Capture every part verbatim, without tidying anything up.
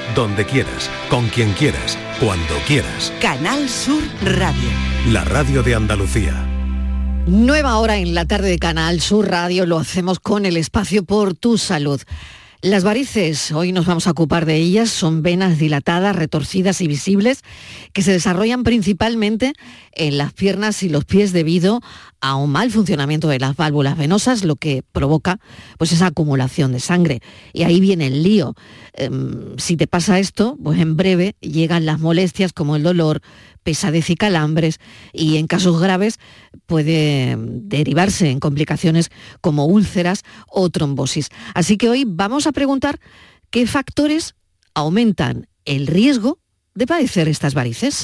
donde quieras, con quien quieras, cuando quieras. Canal Sur Radio. La radio de Andalucía. Nueva hora en la tarde de Canal Sur Radio, lo hacemos con el espacio Por tu Salud. Las varices, hoy nos vamos a ocupar de ellas, son venas dilatadas, retorcidas y visibles que se desarrollan principalmente en las piernas y los pies debido a un mal funcionamiento de las válvulas venosas, lo que provoca pues esa acumulación de sangre. Y ahí viene el lío. Eh, si te pasa esto, pues en breve llegan las molestias como el dolor, pesadez y calambres, y en casos graves puede derivarse en complicaciones como úlceras o trombosis. Así que hoy vamos a preguntar qué factores aumentan el riesgo de padecer estas varices.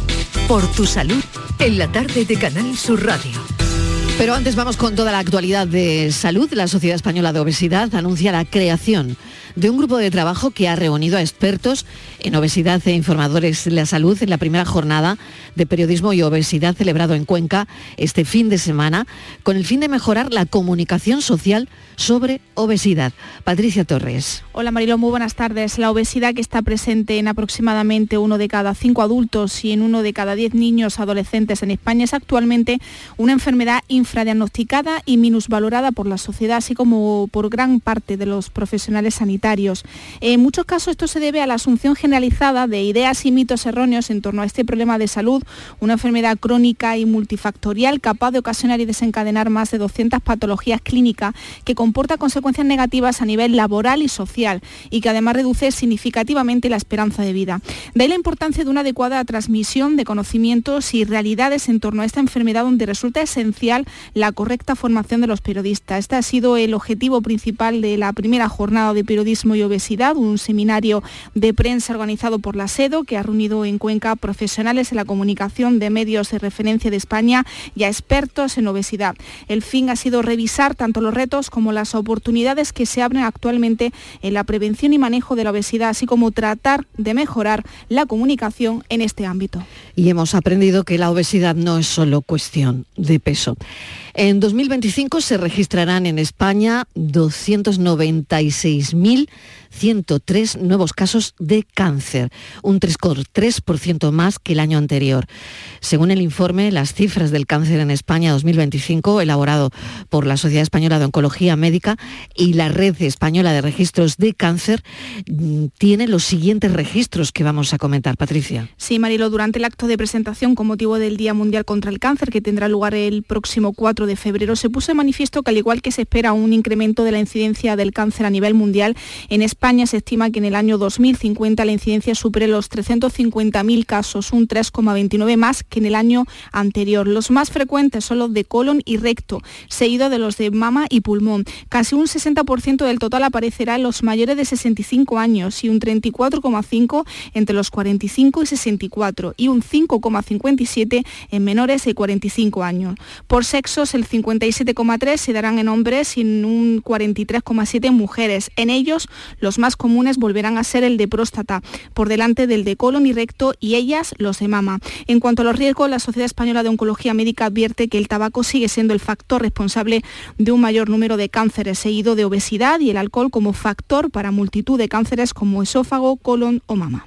Por tu salud, en la tarde de Canal Sur Radio. Pero antes vamos con toda la actualidad de salud. La Sociedad Española de Obesidad anuncia la creación de un grupo de trabajo que ha reunido a expertos en obesidad e informadores de la salud en la primera jornada de periodismo y obesidad celebrado en Cuenca este fin de semana, con el fin de mejorar la comunicación social sobre obesidad. Patricia Torres. Hola Mariló, muy buenas tardes. La obesidad, que está presente en aproximadamente uno de cada cinco adultos y en uno de cada diez niños adolescentes en España, es actualmente una enfermedad infradiagnosticada y minusvalorada por la sociedad, así como por gran parte de los profesionales sanitarios. En muchos casos esto se debe a la asunción generalizada de ideas y mitos erróneos en torno a este problema de salud, una enfermedad crónica y multifactorial capaz de ocasionar y desencadenar más de doscientas patologías clínicas, que comporta consecuencias negativas a nivel laboral y social y que además reduce significativamente la esperanza de vida. De ahí la importancia de una adecuada transmisión de conocimientos y realidades en torno a esta enfermedad, donde resulta esencial la correcta formación de los periodistas. Este ha sido el objetivo principal de la primera jornada de periodismo y obesidad, un seminario de prensa organizado por la SEDO, que ha reunido en Cuenca profesionales en la comunicación de medios de referencia de España y a expertos en obesidad. El fin ha sido revisar tanto los retos como las oportunidades que se abren actualmente en la prevención y manejo de la obesidad, así como tratar de mejorar la comunicación en este ámbito. Y hemos aprendido que la obesidad no es solo cuestión de peso. En dos mil veinticinco se registrarán en España doscientos noventa y seis mil ciento tres nuevos casos de cáncer, un tres coma tres por ciento más que el año anterior. Según el informe Las cifras del cáncer en España dos mil veinticinco, elaborado por la Sociedad Española de Oncología Médica y la Red Española de Registros de Cáncer, tiene los siguientes registros que vamos a comentar. Patricia. Sí, Marilo, durante el acto de presentación con motivo del Día Mundial contra el Cáncer, que tendrá lugar el próximo cuatro de febrero, se puso de manifiesto que, al igual que se espera un incremento de la incidencia del cáncer a nivel mundial, en España se estima que en el año dos mil cincuenta la incidencia supere los trescientos cincuenta mil casos, un tres coma veintinueve más que en el año anterior. Los más frecuentes son los de colon y recto, seguido de los de mama y pulmón. Casi un sesenta por ciento del total aparecerá en los mayores de sesenta y cinco años y un treinta y cuatro coma cinco por ciento entre los cuarenta y cinco y sesenta y cuatro y un cinco coma cincuenta y siete por ciento en menores de cuarenta y cinco años. Por sexos, el cincuenta y siete coma tres por ciento se darán en hombres y en un cuarenta y tres coma siete por ciento en mujeres. En ellos, los más comunes volverán a ser el de próstata, por delante del de colon y recto, y ellas los de mama. En cuanto a los riesgos, la Sociedad Española de Oncología Médica advierte que el tabaco sigue siendo el factor responsable de un mayor número de cánceres, seguido de obesidad, y el alcohol como factor para multitud de cánceres como esófago, colon o mama.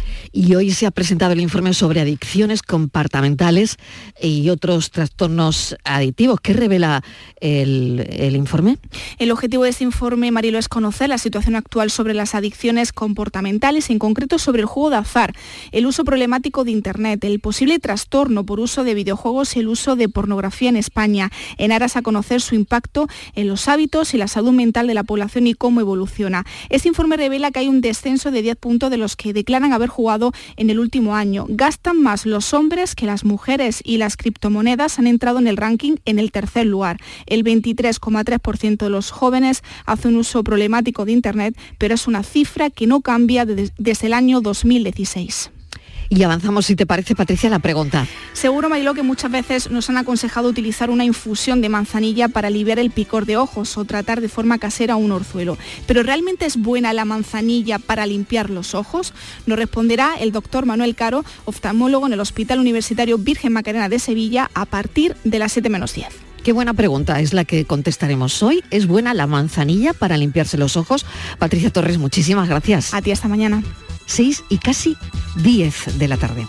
Y hoy se ha presentado el informe sobre adicciones comportamentales y otros trastornos adictivos. ¿Qué revela el, el informe? El objetivo de este informe, Marilo, es conocer la situación actual sobre las adicciones comportamentales, en concreto sobre el juego de azar, el uso problemático de Internet, el posible trastorno por uso de videojuegos y el uso de pornografía en España, en aras a conocer su impacto en los hábitos y la salud mental de la población y cómo evoluciona. Este informe revela que hay un descenso de diez puntos de los que declaran haber jugado en el último año. Gastan más los hombres que las mujeres, y las criptomonedas han entrado en el ranking en el tercer lugar. El veintitrés coma tres por ciento de los jóvenes hace un uso problemático de Internet, pero es una cifra que no cambia desde, desde el año dos mil dieciséis. Y avanzamos, si te parece, Patricia, la pregunta. Seguro, Mariló, que muchas veces nos han aconsejado utilizar una infusión de manzanilla para aliviar el picor de ojos o tratar de forma casera un orzuelo. ¿Pero realmente es buena la manzanilla para limpiar los ojos? Nos responderá el doctor Manuel Caro, oftalmólogo en el Hospital Universitario Virgen Macarena de Sevilla, a partir de las siete menos diez. Qué buena pregunta es la que contestaremos hoy. ¿Es buena la manzanilla para limpiarse los ojos? Patricia Torres, muchísimas gracias. A ti, hasta mañana. seis y casi diez de la tarde.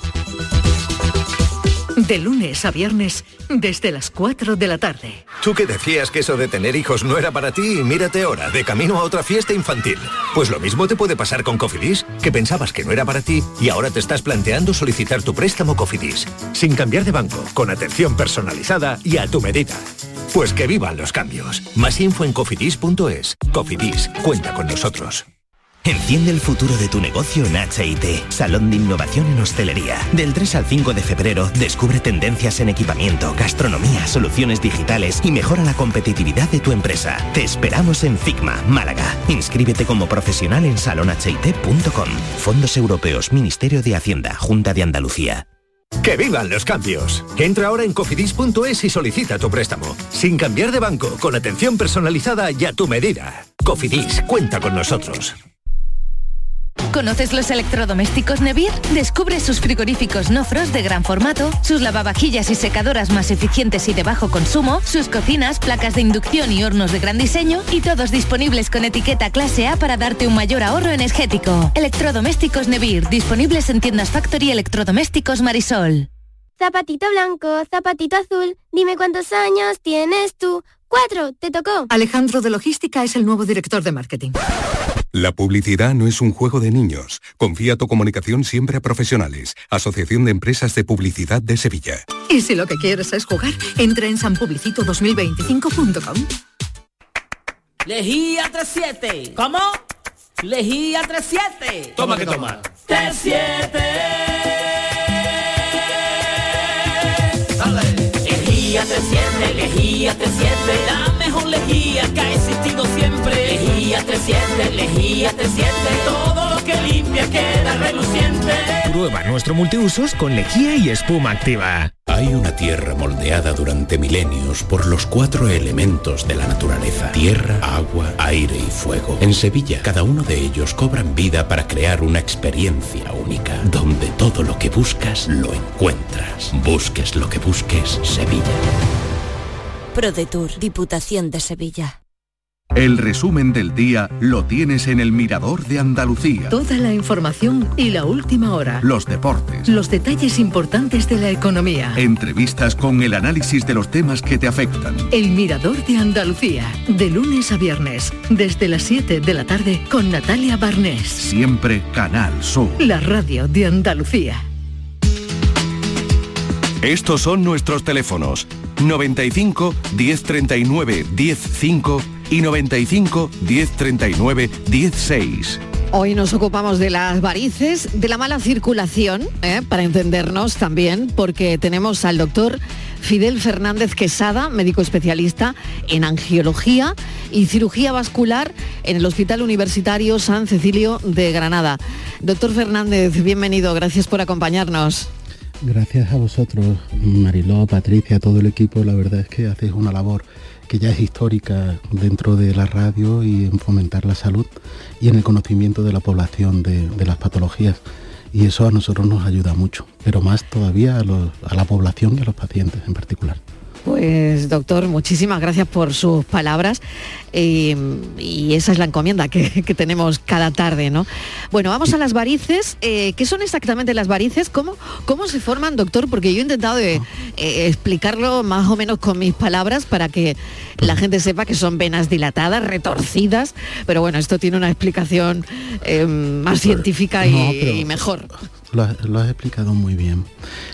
De lunes a viernes, desde las cuatro de la tarde. Tú que decías que eso de tener hijos no era para ti y mírate ahora, de camino a otra fiesta infantil. Pues lo mismo te puede pasar con Cofidis, que pensabas que no era para ti y ahora te estás planteando solicitar tu préstamo Cofidis. Sin cambiar de banco, con atención personalizada y a tu medida. Pues que vivan los cambios. Más info en cofidis punto es. Cofidis, cuenta con nosotros. Enciende el futuro de tu negocio en H I T, Salón de Innovación en Hostelería. Del tres al cinco de febrero, descubre tendencias en equipamiento, gastronomía, soluciones digitales y mejora la competitividad de tu empresa. Te esperamos en Figma, Málaga. Inscríbete como profesional en salon h i t punto com. Fondos Europeos, Ministerio de Hacienda, Junta de Andalucía. ¡Que vivan los cambios! Entra ahora en cofidis punto es y solicita tu préstamo. Sin cambiar de banco, con atención personalizada y a tu medida. Cofidis, cuenta con nosotros. ¿Conoces los electrodomésticos Nevir? Descubre sus frigoríficos no frost de gran formato, sus lavavajillas y secadoras más eficientes y de bajo consumo, sus cocinas, placas de inducción y hornos de gran diseño, y todos disponibles con etiqueta clase A para darte un mayor ahorro energético. Electrodomésticos Nevir, disponibles en tiendas Factory Electrodomésticos Marisol. Zapatito blanco, zapatito azul, dime cuántos años tienes tú. Cuatro, te tocó. Alejandro de Logística es el nuevo director de marketing. La publicidad no es un juego de niños. Confía tu comunicación siempre a profesionales. Asociación de Empresas de Publicidad de Sevilla. Y si lo que quieres es jugar, entra en san publicito dos mil veinticinco punto com. Lejía treinta y siete. ¿Cómo? Lejía treinta y siete. Toma que toma. treinta y siete. Dale. Lejía treinta y siete, lejía treinta y siete. La mejor lejía que ha existido siempre. Lejía treinta y siete, lejía treinta y siete. Todo lo que limpia queda reluciente. Prueba nuestro multiusos con lejía y espuma activa. Hay una tierra moldeada durante milenios por los cuatro elementos de la naturaleza: tierra, agua, aire y fuego. En Sevilla, cada uno de ellos cobran vida para crear una experiencia única, donde todo lo que buscas lo encuentras. Busques lo que busques, Sevilla. ProDetour, Diputación de Sevilla. El resumen del día lo tienes en El Mirador de Andalucía. Toda la información y la última hora. Los deportes. Los detalles importantes de la economía. Entrevistas con el análisis de los temas que te afectan. El Mirador de Andalucía. De lunes a viernes. Desde las siete de la tarde con Natalia Barnés. Siempre Canal Sur. La radio de Andalucía. Estos son nuestros teléfonos. noventa y cinco, diez treinta y nueve, diez cinco y noventa y cinco, diez treinta y nueve, diez seis. Hoy nos ocupamos de las varices, de la mala circulación, ¿eh? para entendernos también, porque tenemos al doctor Fidel Fernández Quesada, médico especialista en angiología y cirugía vascular en el Hospital Universitario San Cecilio de Granada. Doctor Fernández, bienvenido, gracias por acompañarnos. Gracias a vosotros, Mariló, Patricia, todo el equipo. La verdad es que hacéis una labor que ya es histórica dentro de la radio y en fomentar la salud y en el conocimiento de la población de, de las patologías. Y eso a nosotros nos ayuda mucho, pero más todavía a, los, a la población y a los pacientes en particular. Pues doctor, muchísimas gracias por sus palabras eh, y esa es la encomienda que, que tenemos cada tarde, ¿no? Bueno, vamos a las varices. Eh, ¿Qué son exactamente las varices? ¿Cómo, cómo se forman, doctor? Porque yo he intentado de, eh, explicarlo más o menos con mis palabras para que la gente sepa que son venas dilatadas, retorcidas, pero bueno, esto tiene una explicación eh, más científica y, no, pero... y mejor. Lo has, lo has explicado muy bien.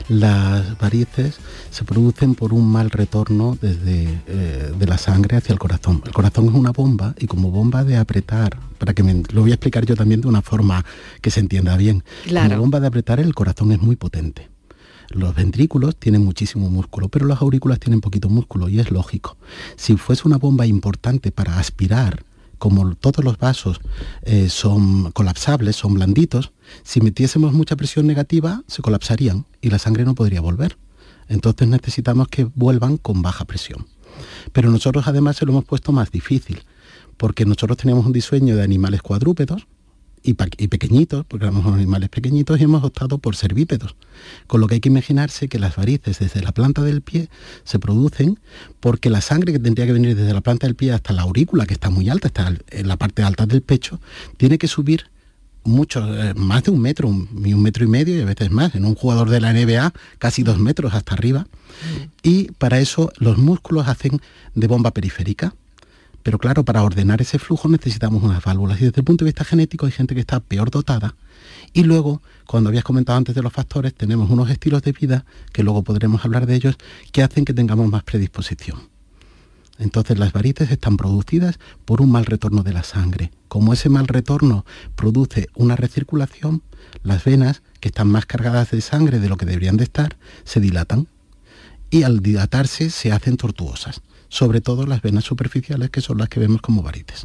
Las varices se producen por un mal retorno desde eh, de la sangre hacia el corazón. El corazón es una bomba y como bomba de apretar, para que me lo voy a explicar yo también de una forma que se entienda bien. Claro. Como bomba de apretar, el corazón es muy potente. Los ventrículos tienen muchísimo músculo, pero las aurículas tienen poquito músculo y es lógico. Si fuese una bomba importante para aspirar, como todos los vasos eh, son colapsables, son blanditos, si metiésemos mucha presión negativa, se colapsarían y la sangre no podría volver. Entonces necesitamos que vuelvan con baja presión. Pero nosotros además se lo hemos puesto más difícil, porque nosotros teníamos un diseño de animales cuadrúpedos y, y pequeñitos, porque éramos animales pequeñitos y hemos optado por ser bípedos. Con lo que hay que imaginarse que las varices desde la planta del pie se producen porque la sangre que tendría que venir desde la planta del pie hasta la aurícula, que está muy alta, está en la parte alta del pecho, tiene que subir muchos, eh, más de un metro, un, y un metro y medio y a veces más. En un jugador de la N B A casi dos metros hasta arriba. Mm. Y para eso los músculos hacen de bomba periférica. Pero claro, para ordenar ese flujo necesitamos unas válvulas. Y desde el punto de vista genético hay gente que está peor dotada. Y luego, cuando habías comentado antes de los factores, tenemos unos estilos de vida, que luego podremos hablar de ellos, que hacen que tengamos más predisposición. Entonces las varices están producidas por un mal retorno de la sangre. Como ese mal retorno produce una recirculación, las venas, que están más cargadas de sangre de lo que deberían de estar, se dilatan. Y al dilatarse se hacen tortuosas. Sobre todo las venas superficiales, que son las que vemos como varices.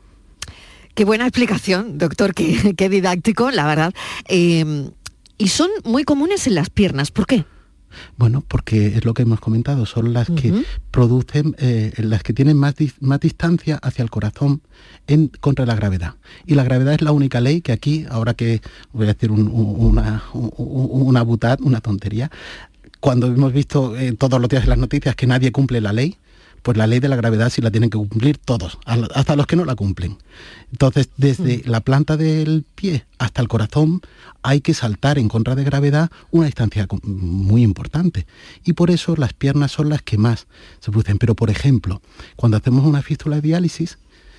Qué buena explicación, doctor, qué, qué didáctico, la verdad. Eh, y son muy comunes en las piernas, ¿por qué? Bueno, porque es lo que hemos comentado, son las uh-huh. que producen, eh, las que tienen más, di- más distancia hacia el corazón en, contra la gravedad. Y la gravedad es la única ley que aquí, ahora que voy a decir un, un, una, un, una butad, una tontería, cuando hemos visto eh, todos los días en las noticias que nadie cumple la ley, pues la ley de la gravedad sí la tienen que cumplir todos, hasta los que no la cumplen. Entonces, desde mm. la planta del pie hasta el corazón hay que saltar en contra de gravedad una distancia muy importante. Y por eso las piernas son las que más se producen. Pero, por ejemplo, cuando hacemos una fístula de diálisis,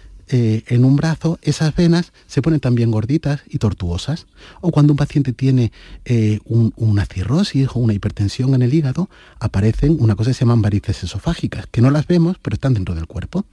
eh, en un brazo, esas venas se ponen también gorditas y tortuosas. O cuando un paciente tiene eh, un, una cirrosis o una hipertensión en el hígado, aparecen una cosa que se llaman varices esofágicas, que no las vemos, pero están dentro del cuerpo.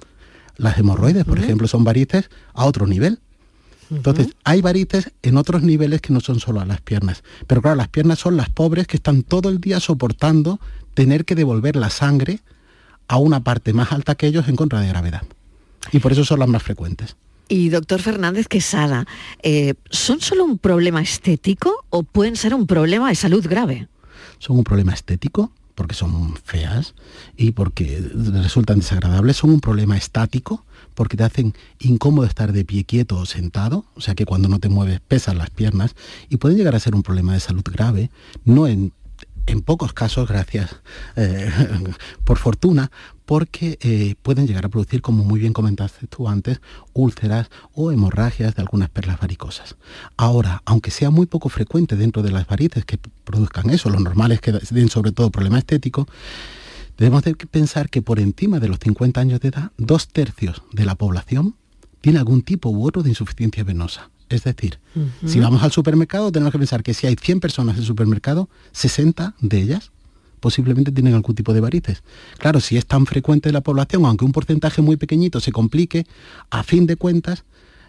Las hemorroides, por uh-huh. ejemplo, son varices a otro nivel. Entonces, uh-huh. hay varices en otros niveles que no son solo a las piernas. Pero claro, las piernas son las pobres que están todo el día soportando tener que devolver la sangre a una parte más alta que ellos en contra de gravedad. Y por eso son las más frecuentes. Y doctor Fernández Quesada, eh, ¿son solo un problema estético o pueden ser un problema de salud grave? Son un problema estético, porque son feas y porque resultan desagradables. Son un problema estático, porque te hacen incómodo estar de pie quieto o sentado, o sea que cuando no te mueves pesan las piernas, y pueden llegar a ser un problema de salud grave, no en, en pocos casos, gracias, eh, por fortuna, porque eh, pueden llegar a producir, como muy bien comentaste tú antes, úlceras o hemorragias de algunas perlas varicosas. Ahora, aunque sea muy poco frecuente dentro de las varices que produzcan eso, lo normal es que den sobre todo problema estético, debemos de pensar que por encima de los cincuenta años de edad, dos tercios de la población tiene algún tipo u otro de insuficiencia venosa. Es decir, uh-huh. si vamos al supermercado, tenemos que pensar que si hay cien personas en el supermercado, sesenta de ellas posiblemente tienen algún tipo de varices. Claro, si es tan frecuente en la población, aunque un porcentaje muy pequeñito se complique, a fin de cuentas,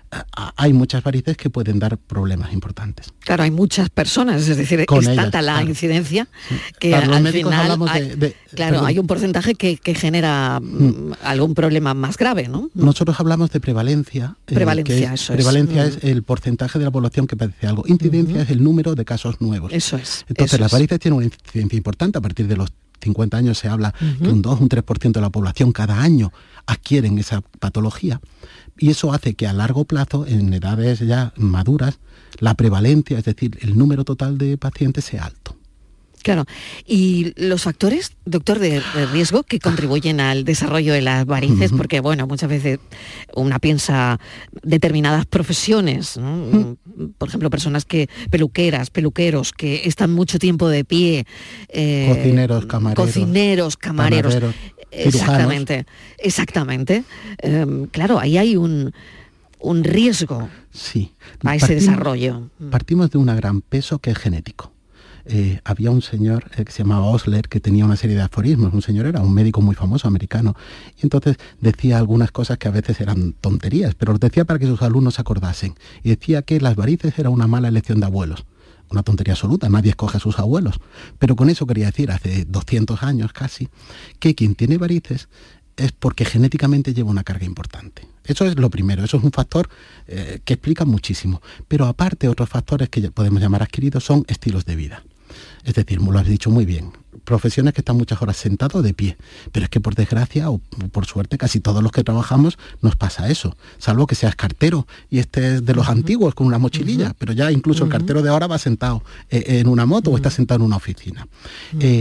hay muchas varices que pueden dar problemas importantes. Claro, hay muchas personas, es decir, Con es ellas, tanta la claro. incidencia que claro, al final hay, de, de, claro, perdón. hay un porcentaje que, que genera mm. algún problema más grave, ¿no? Nosotros hablamos de prevalencia. Prevalencia, eh, que es, eso Prevalencia es. es el porcentaje de la población que padece algo. Incidencia uh-huh. es el número de casos nuevos. Eso es. Entonces, eso las varices es. tienen una incidencia importante. A partir de los cincuenta años se habla uh-huh. que un dos, un tres por ciento de la población cada año adquieren esa patología. Y eso hace que a largo plazo, en edades ya maduras, la prevalencia, es decir, el número total de pacientes sea alto. Claro. ¿Y los factores, doctor, de, de riesgo que contribuyen al desarrollo de las varices? Uh-huh. Porque, bueno, muchas veces una piensa determinadas profesiones, ¿no? Uh-huh. Por ejemplo, personas que, peluqueras, peluqueros, que están mucho tiempo de pie. Eh, cocineros, camareros. Cocineros, camareros. Panaderos, exactamente, cirujanos. exactamente. Eh, claro, ahí hay un, un riesgo sí. a ese partimos, desarrollo. Partimos de un gran peso que es genético. Eh, había un señor eh, que se llamaba Osler, que tenía una serie de aforismos. Un señor era un médico muy famoso americano, y entonces decía algunas cosas que a veces eran tonterías, pero los decía para que sus alumnos se acordasen. Y decía que las varices era una mala elección de abuelos. Una tontería absoluta, nadie escoge a sus abuelos. Pero con eso quería decir, hace doscientos años casi, que quien tiene varices es porque genéticamente lleva una carga importante. Eso es lo primero, eso es un factor eh, que explica muchísimo. Pero aparte, otros factores que podemos llamar adquiridos son estilos de vida. Es decir, lo has dicho muy bien, profesiones que están muchas horas sentados de pie, pero es que por desgracia o por suerte casi todos los que trabajamos nos pasa eso, salvo que seas cartero y estés de los uh-huh. antiguos con una mochililla, uh-huh. pero ya incluso uh-huh. el cartero de ahora va sentado eh, en una moto uh-huh. o está sentado en una oficina. Uh-huh. Eh,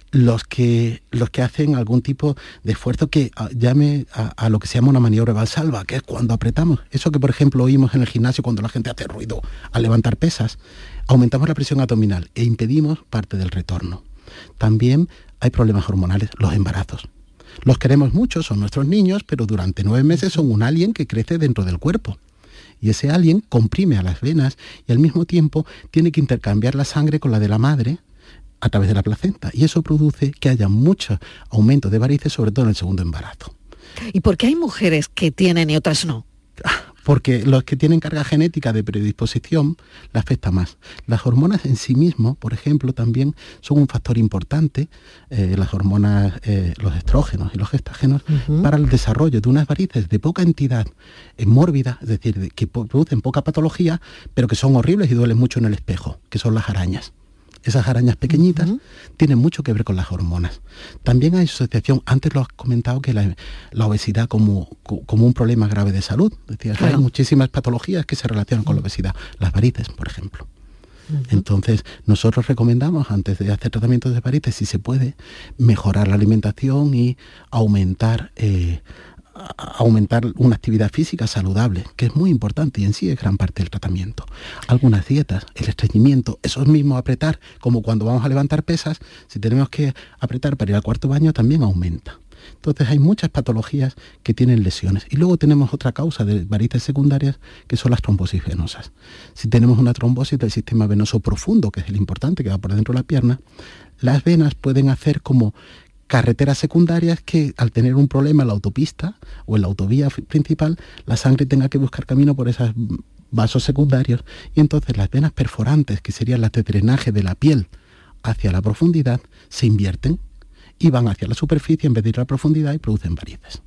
los que, los que hacen algún tipo de esfuerzo que a, llame a, a lo que se llama una maniobra valsalva, que es cuando apretamos. Eso que, por ejemplo, oímos en el gimnasio cuando la gente hace ruido al levantar pesas, aumentamos la presión abdominal e impedimos parte del retorno. También hay problemas hormonales, los embarazos. Los queremos mucho, son nuestros niños, pero durante nueve meses son un alien que crece dentro del cuerpo. Y ese alien comprime a las venas y al mismo tiempo tiene que intercambiar la sangre con la de la madre a través de la placenta, y eso produce que haya mucho aumento de varices, sobre todo en el segundo embarazo. ¿Y por qué hay mujeres que tienen y otras no? Porque los que tienen carga genética de predisposición le afecta más. Las hormonas en sí mismas, por ejemplo, también son un factor importante, eh, las hormonas, eh, los estrógenos y los gestágenos, uh-huh. para el desarrollo de unas varices de poca entidad eh, mórbida, es decir, de, que producen poca patología, pero que son horribles y duelen mucho en el espejo, que son las arañas. Esas arañas pequeñitas uh-huh. tienen mucho que ver con las hormonas. También hay asociación, antes lo has comentado, que la, la obesidad como, como un problema grave de salud. Decías, claro. Hay muchísimas patologías que se relacionan con la obesidad. Las varices, por ejemplo. Uh-huh. Entonces, nosotros recomendamos, antes de hacer tratamientos de varices, si se puede, mejorar la alimentación y aumentar... Eh, aumentar una actividad física saludable, que es muy importante y en sí es gran parte del tratamiento. Algunas dietas, el estreñimiento, esos mismos apretar, como cuando vamos a levantar pesas, si tenemos que apretar para ir al cuarto baño, también aumenta. Entonces hay muchas patologías que tienen lesiones. Y luego tenemos otra causa de varices secundarias, que son las trombosis venosas. Si tenemos una trombosis del sistema venoso profundo, que es el importante, que va por dentro de la pierna, las venas pueden hacer como carreteras secundarias que, al tener un problema en la autopista o en la autovía principal, la sangre tenga que buscar camino por esos vasos secundarios, y entonces las venas perforantes, que serían las de drenaje de la piel hacia la profundidad, se invierten y van hacia la superficie en vez de ir a la profundidad y producen varices.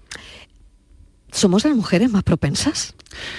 ¿Somos las mujeres más propensas?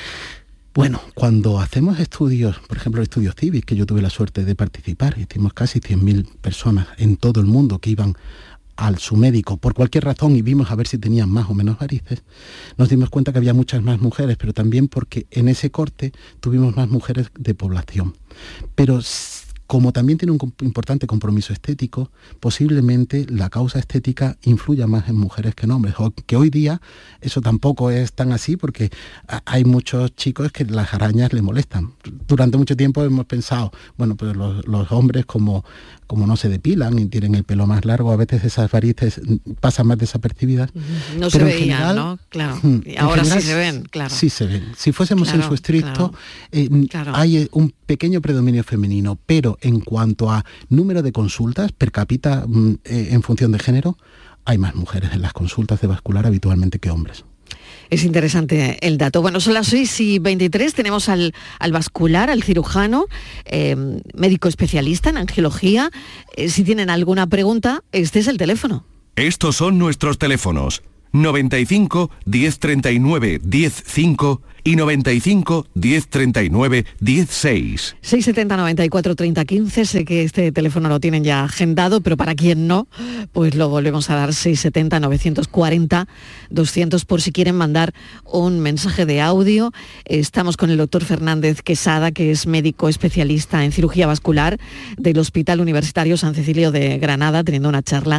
Bueno, cuando hacemos estudios, por ejemplo el estudio CIVIS, que yo tuve la suerte de participar, hicimos casi cien mil personas en todo el mundo que iban al su médico por cualquier razón y vimos a ver si tenían más o menos varices, nos dimos cuenta que había muchas más mujeres, pero también porque en ese corte tuvimos más mujeres de población. Pero como también tiene un comp- importante compromiso estético, posiblemente la causa estética influya más en mujeres que en hombres, o que hoy día eso tampoco es tan así, porque hay muchos chicos que las arañas les molestan. Durante mucho tiempo hemos pensado, bueno, pues los, los hombres como, como no se depilan y tienen el pelo más largo, a veces esas varices pasan más desapercibidas. No se veían, general, ¿no? Claro. Y ahora general, sí se ven, claro. Sí se ven. Si fuésemos claro, en su estricto, claro, eh, claro. hay un pequeño predominio femenino, pero en cuanto a número de consultas per cápita eh, en función de género, hay más mujeres en las consultas de vascular habitualmente que hombres. Es interesante el dato. Bueno, son las seis y veintitrés, tenemos al, al vascular, al cirujano, eh, médico especialista en angiología. Eh, si tienen alguna pregunta, este es el teléfono. Estos son nuestros teléfonos: noventa y cinco, diez treinta y nueve, diez cinco y noventa y cinco, diez treinta y nueve, diez seis. seiscientos setenta, noventa y cuatro, treinta, quince. Sé que este teléfono lo tienen ya agendado, pero para quien no, pues lo volvemos a dar: seiscientos setenta, novecientos cuarenta, doscientos, por si quieren mandar un mensaje de audio. Estamos con el doctor Fernández Quesada, que es médico especialista en cirugía vascular del Hospital Universitario San Cecilio de Granada, teniendo una charla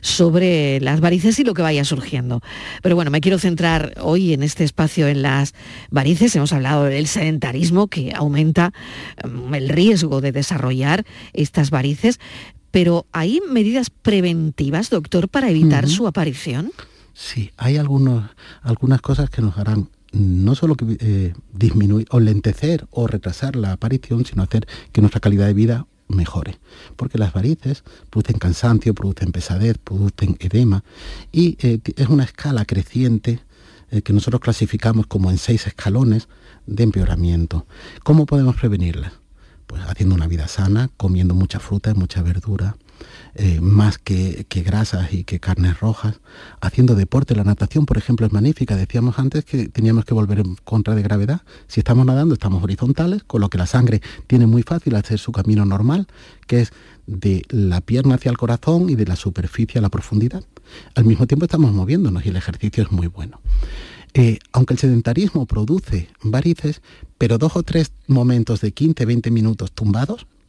sobre las varices y lo que vaya surgiendo. Pero bueno, me quiero centrar hoy en este espacio en las varices. Hemos hablado del sedentarismo, que aumenta um, el riesgo de desarrollar estas varices, pero ¿hay medidas preventivas, doctor, para evitar uh-huh. su aparición? Sí, hay algunos, algunas cosas que nos harán no solo que, eh, disminuir o lentecer o retrasar la aparición, sino hacer que nuestra calidad de vida mejore, porque las varices producen cansancio, producen pesadez, producen edema, y eh, es una escala creciente eh, que nosotros clasificamos como en seis escalones de empeoramiento. ¿Cómo podemos prevenirlas? Pues haciendo una vida sana, comiendo mucha fruta, mucha verdura, eh, más que, que grasas y que carnes rojas, haciendo deporte. La natación, por ejemplo, es magnífica. Decíamos antes que teníamos que volver en contra de gravedad. Si estamos nadando, estamos horizontales, con lo que la sangre tiene muy fácil hacer su camino normal, que es de la pierna hacia el corazón y de la superficie a la profundidad. Al mismo tiempo estamos moviéndonos y el ejercicio es muy bueno. Eh, aunque el sedentarismo produce varices, pero dos o tres momentos de quince, veinte minutos tumbados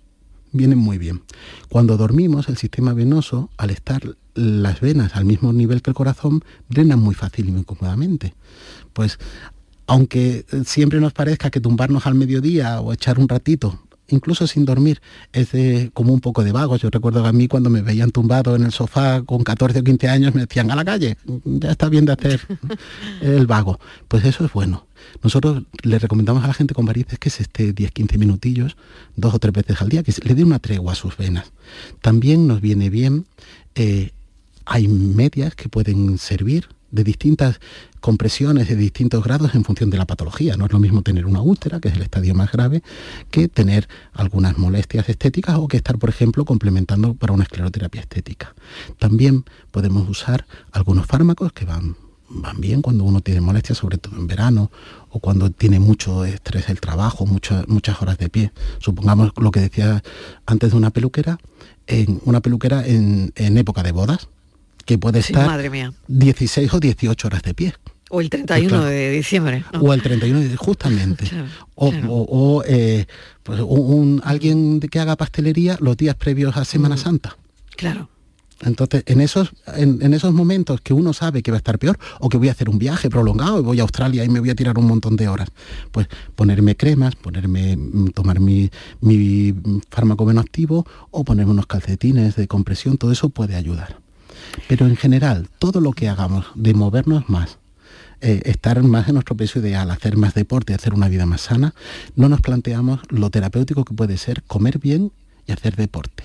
vienen muy bien. Cuando dormimos, el sistema venoso, al estar las venas al mismo nivel que el corazón, drenan muy fácil y muy cómodamente. Pues, aunque siempre nos parezca que tumbarnos al mediodía o echar un ratito, incluso sin dormir, es de, como un poco de vagos. Yo recuerdo que a mí cuando me veían tumbado en el sofá con catorce o quince años me decían, a la calle, ya está bien de hacer el vago. Pues eso es bueno. Nosotros le recomendamos a la gente con varices que se esté diez a quince minutillos, dos o tres veces al día, que le dé una tregua a sus venas. También nos viene bien, eh, hay medias que pueden servir de distintas compresiones de distintos grados en función de la patología. No es lo mismo tener una úlcera, que es el estadio más grave, que tener algunas molestias estéticas o que estar, por ejemplo, complementando para una escleroterapia estética. También podemos usar algunos fármacos que van, van bien cuando uno tiene molestias, sobre todo en verano, o cuando tiene mucho estrés el trabajo, mucho, muchas horas de pie. Supongamos lo que decía antes de una peluquera, en una peluquera en, en época de bodas, que puede sí, estar madre mía. dieciséis o dieciocho horas de pie. O el treinta y uno pues claro. de diciembre. ¿no? O el treinta y uno, justamente. Claro, o claro. o, o eh, pues un, un, alguien que haga pastelería los días previos a Semana mm. Santa. Claro. Entonces, en esos, en, en esos momentos que uno sabe que va a estar peor, o que voy a hacer un viaje prolongado y voy a Australia y me voy a tirar un montón de horas, pues ponerme cremas, ponerme, tomar mi, mi fármaco venoactivo o ponerme unos calcetines de compresión, todo eso puede ayudar. Pero en general, todo lo que hagamos de movernos más, eh, estar más en nuestro peso ideal, hacer más deporte, hacer una vida más sana, no nos planteamos lo terapéutico que puede ser comer bien y hacer deporte.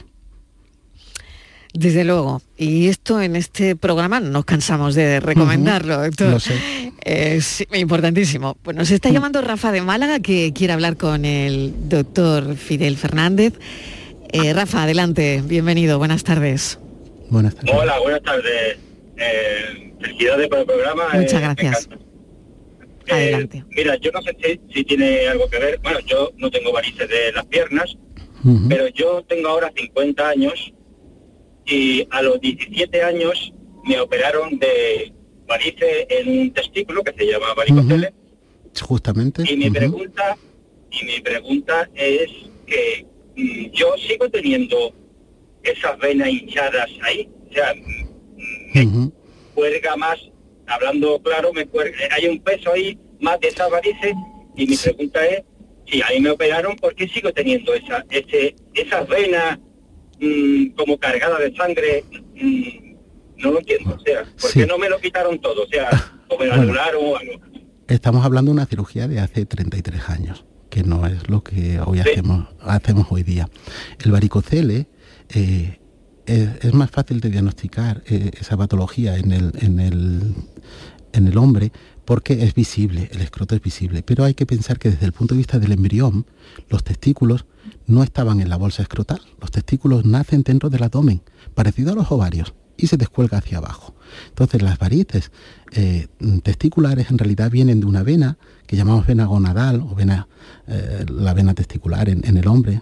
Desde luego, y esto en este programa no nos cansamos de recomendarlo, uh-huh. doctor. Lo sé. Es importantísimo. Pues nos está llamando Rafa de Málaga, que quiere hablar con el doctor Fidel Fernández. Eh, Rafa, adelante, bienvenido, buenas tardes. Buenas tardes. Hola, buenas tardes. Eh, felicidades por el programa. Muchas eh, gracias. Adelante. Eh, mira, yo no sé si, si tiene algo que ver. Bueno, yo no tengo varices de las piernas, uh-huh. pero yo tengo ahora cincuenta años y a los diecisiete años me operaron de varices en un testículo que se llama varicocele. Uh-huh. Justamente. Y mi uh-huh. pregunta y mi pregunta es que mm, yo sigo teniendo esas venas hinchadas ahí, o sea, me uh-huh. cuelga más, hablando claro, me cuelga, hay un peso ahí más de esas varices, y mi sí. pregunta es, si ahí me operaron, ¿por qué sigo teniendo esa, ese, esas venas mmm, como cargadas de sangre? Mmm, no lo entiendo, o sea, ¿por sí. qué no me lo quitaron todo? O sea, o me lo bueno, anularon o algo. Estamos hablando de una cirugía de hace treinta y tres años, que no es lo que hoy sí. hacemos, hacemos hoy día. El varicocele Eh, es, es más fácil de diagnosticar eh, esa patología en el, en, el, en el hombre porque es visible, el escroto es visible, pero hay que pensar que desde el punto de vista del embrión, los testículos no estaban en la bolsa escrotal, los testículos nacen dentro del abdomen, parecido a los ovarios, y se descuelga hacia abajo. Entonces las varices eh, testiculares en realidad vienen de una vena que llamamos vena gonadal o vena, eh, la vena testicular en, en el hombre,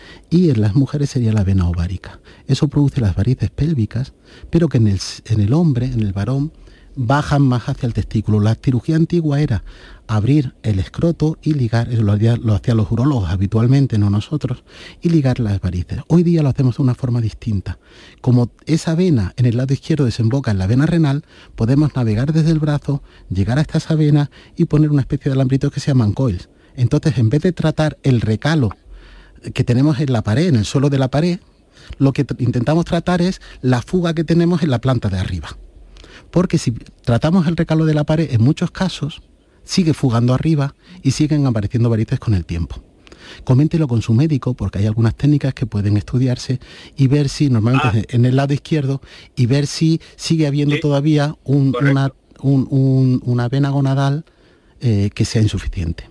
y en las mujeres sería la vena ovárica. Eso produce las varices pélvicas, pero que en el, en el hombre, en el varón, bajan más hacia el testículo. La cirugía antigua era abrir el escroto y ligar, eso lo, hacía, lo hacían los urólogos habitualmente, no nosotros, y ligar las varices. Hoy día lo hacemos de una forma distinta. Como esa vena en el lado izquierdo desemboca en la vena renal, podemos navegar desde el brazo, llegar hasta esa vena y poner una especie de alambritos que se llaman coils. Entonces, en vez de tratar el recalo que tenemos en la pared, en el suelo de la pared, lo que t- intentamos tratar es la fuga que tenemos en la planta de arriba. Porque si tratamos el recalo de la pared, en muchos casos sigue fugando arriba y siguen apareciendo varices con el tiempo. Coméntelo con su médico, porque hay algunas técnicas que pueden estudiarse y ver si, normalmente ah. en el lado izquierdo, y ver si sigue habiendo sí. todavía un, una, un, un, una vena gonadal eh, que sea insuficiente.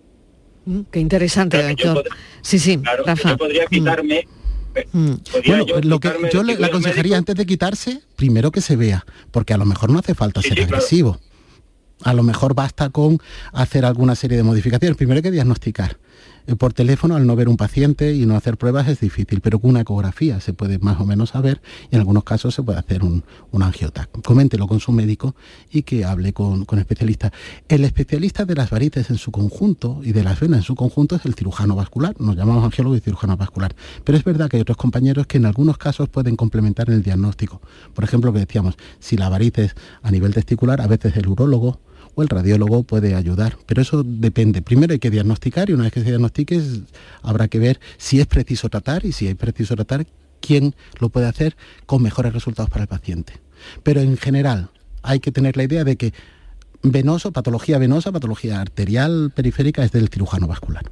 Mm, qué interesante, claro, doctor. Pod- sí, sí, claro, Rafa. Yo podría quitarme... Mm. Mm. Bueno, yo lo que yo le la aconsejaría antes de quitarse, primero que se vea, porque a lo mejor no hace falta sí, ser sí, agresivo. Claro. A lo mejor basta con hacer alguna serie de modificaciones. Primero hay que diagnosticar. Eh, por teléfono, al no ver un paciente y no hacer pruebas, es difícil, pero con una ecografía se puede más o menos saber y en algunos casos se puede hacer un, un angiotac. Coméntelo con su médico y que hable con, con especialistas. El especialista de las varices en su conjunto y de las venas en su conjunto es el cirujano vascular. Nos llamamos angiólogo y cirujano vascular. Pero es verdad que hay otros compañeros que en algunos casos pueden complementar en el diagnóstico. Por ejemplo, que decíamos, si la varices a nivel testicular, a veces el urólogo o el radiólogo puede ayudar, pero eso depende. Primero hay que diagnosticar y una vez que se diagnostique habrá que ver si es preciso tratar y si es preciso tratar, quién lo puede hacer con mejores resultados para el paciente. Pero en general hay que tener la idea de que venoso, patología venosa, patología arterial periférica es del cirujano vascular.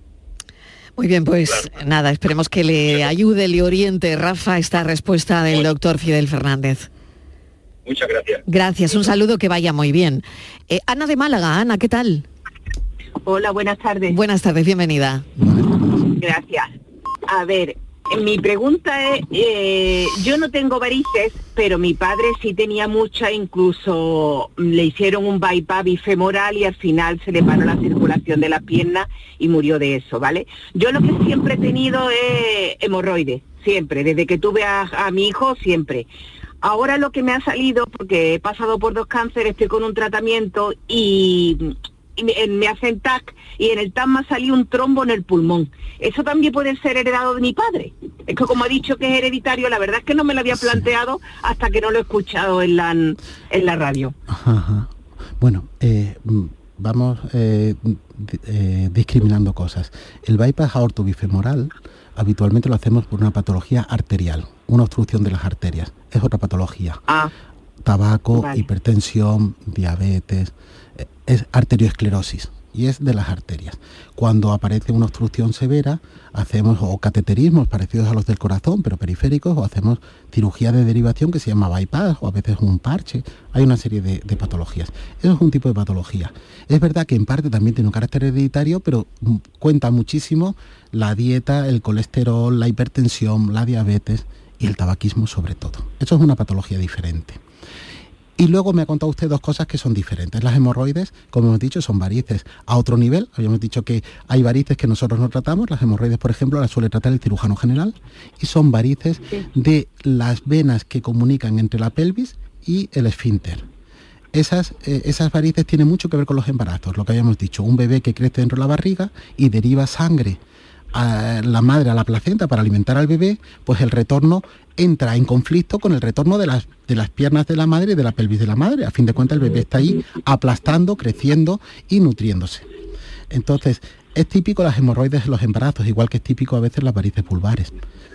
Muy bien, pues claro. Nada, esperemos que le ayude, le oriente, Rafa, esta respuesta del doctor Fidel Fernández. Muchas gracias. Gracias, un saludo, que vaya muy bien. Eh, Ana de Málaga, Ana, ¿qué tal? Hola, buenas tardes. Buenas tardes, bienvenida. Gracias. A ver, mi pregunta es, eh, yo no tengo varices, pero mi padre sí tenía mucha, incluso le hicieron un bypass bifemoral y al final se le paró la circulación de las piernas y murió de eso, ¿vale? Yo lo que siempre he tenido es hemorroides, siempre, desde que tuve a, a mi hijo, siempre. Ahora lo que me ha salido, porque he pasado por dos cánceres, estoy con un tratamiento y, y me, me hacen T A C y en el T A C me ha salido un trombo en el pulmón. ¿Eso también puede ser heredado de mi padre? Es que como ha dicho que es hereditario, la verdad es que no me lo había planteado hasta que no lo he escuchado en la, en la radio. Ajá. Bueno, eh, vamos eh, eh, discriminando cosas. El bypass aortobifemoral habitualmente lo hacemos por una patología arterial, una obstrucción de las arterias. Es otra patología. Ah, Tabaco, vale. hipertensión, diabetes, eh, es arteriosclerosis y es de las arterias. Cuando aparece una obstrucción severa, hacemos o cateterismos parecidos a los del corazón, pero periféricos, o hacemos cirugía de derivación que se llama bypass, o a veces un parche. Hay una serie de, de patologías. Eso es un tipo de patología. Es verdad que en parte también tiene un carácter hereditario, pero cuenta muchísimo la dieta, el colesterol, la hipertensión, la diabetes y el tabaquismo sobre todo. Eso es una patología diferente. Y luego me ha contado usted dos cosas que son diferentes. Las hemorroides, como hemos dicho, son varices a otro nivel. Habíamos dicho que hay varices que nosotros no tratamos. Las hemorroides, por ejemplo, las suele tratar el cirujano general. Y son varices de las venas que comunican entre la pelvis y el esfínter. Esas, eh, esas varices tienen mucho que ver con los embarazos. Lo que habíamos dicho, un bebé que crece dentro de la barriga y deriva sangre a la madre a la placenta para alimentar al bebé, pues el retorno entra en conflicto con el retorno de las, de las piernas de la madre y de la pelvis de la madre. A fin de cuentas el bebé está ahí aplastando, creciendo y nutriéndose. Entonces, es típico las hemorroides en los embarazos, igual que es típico a veces las varices vulvares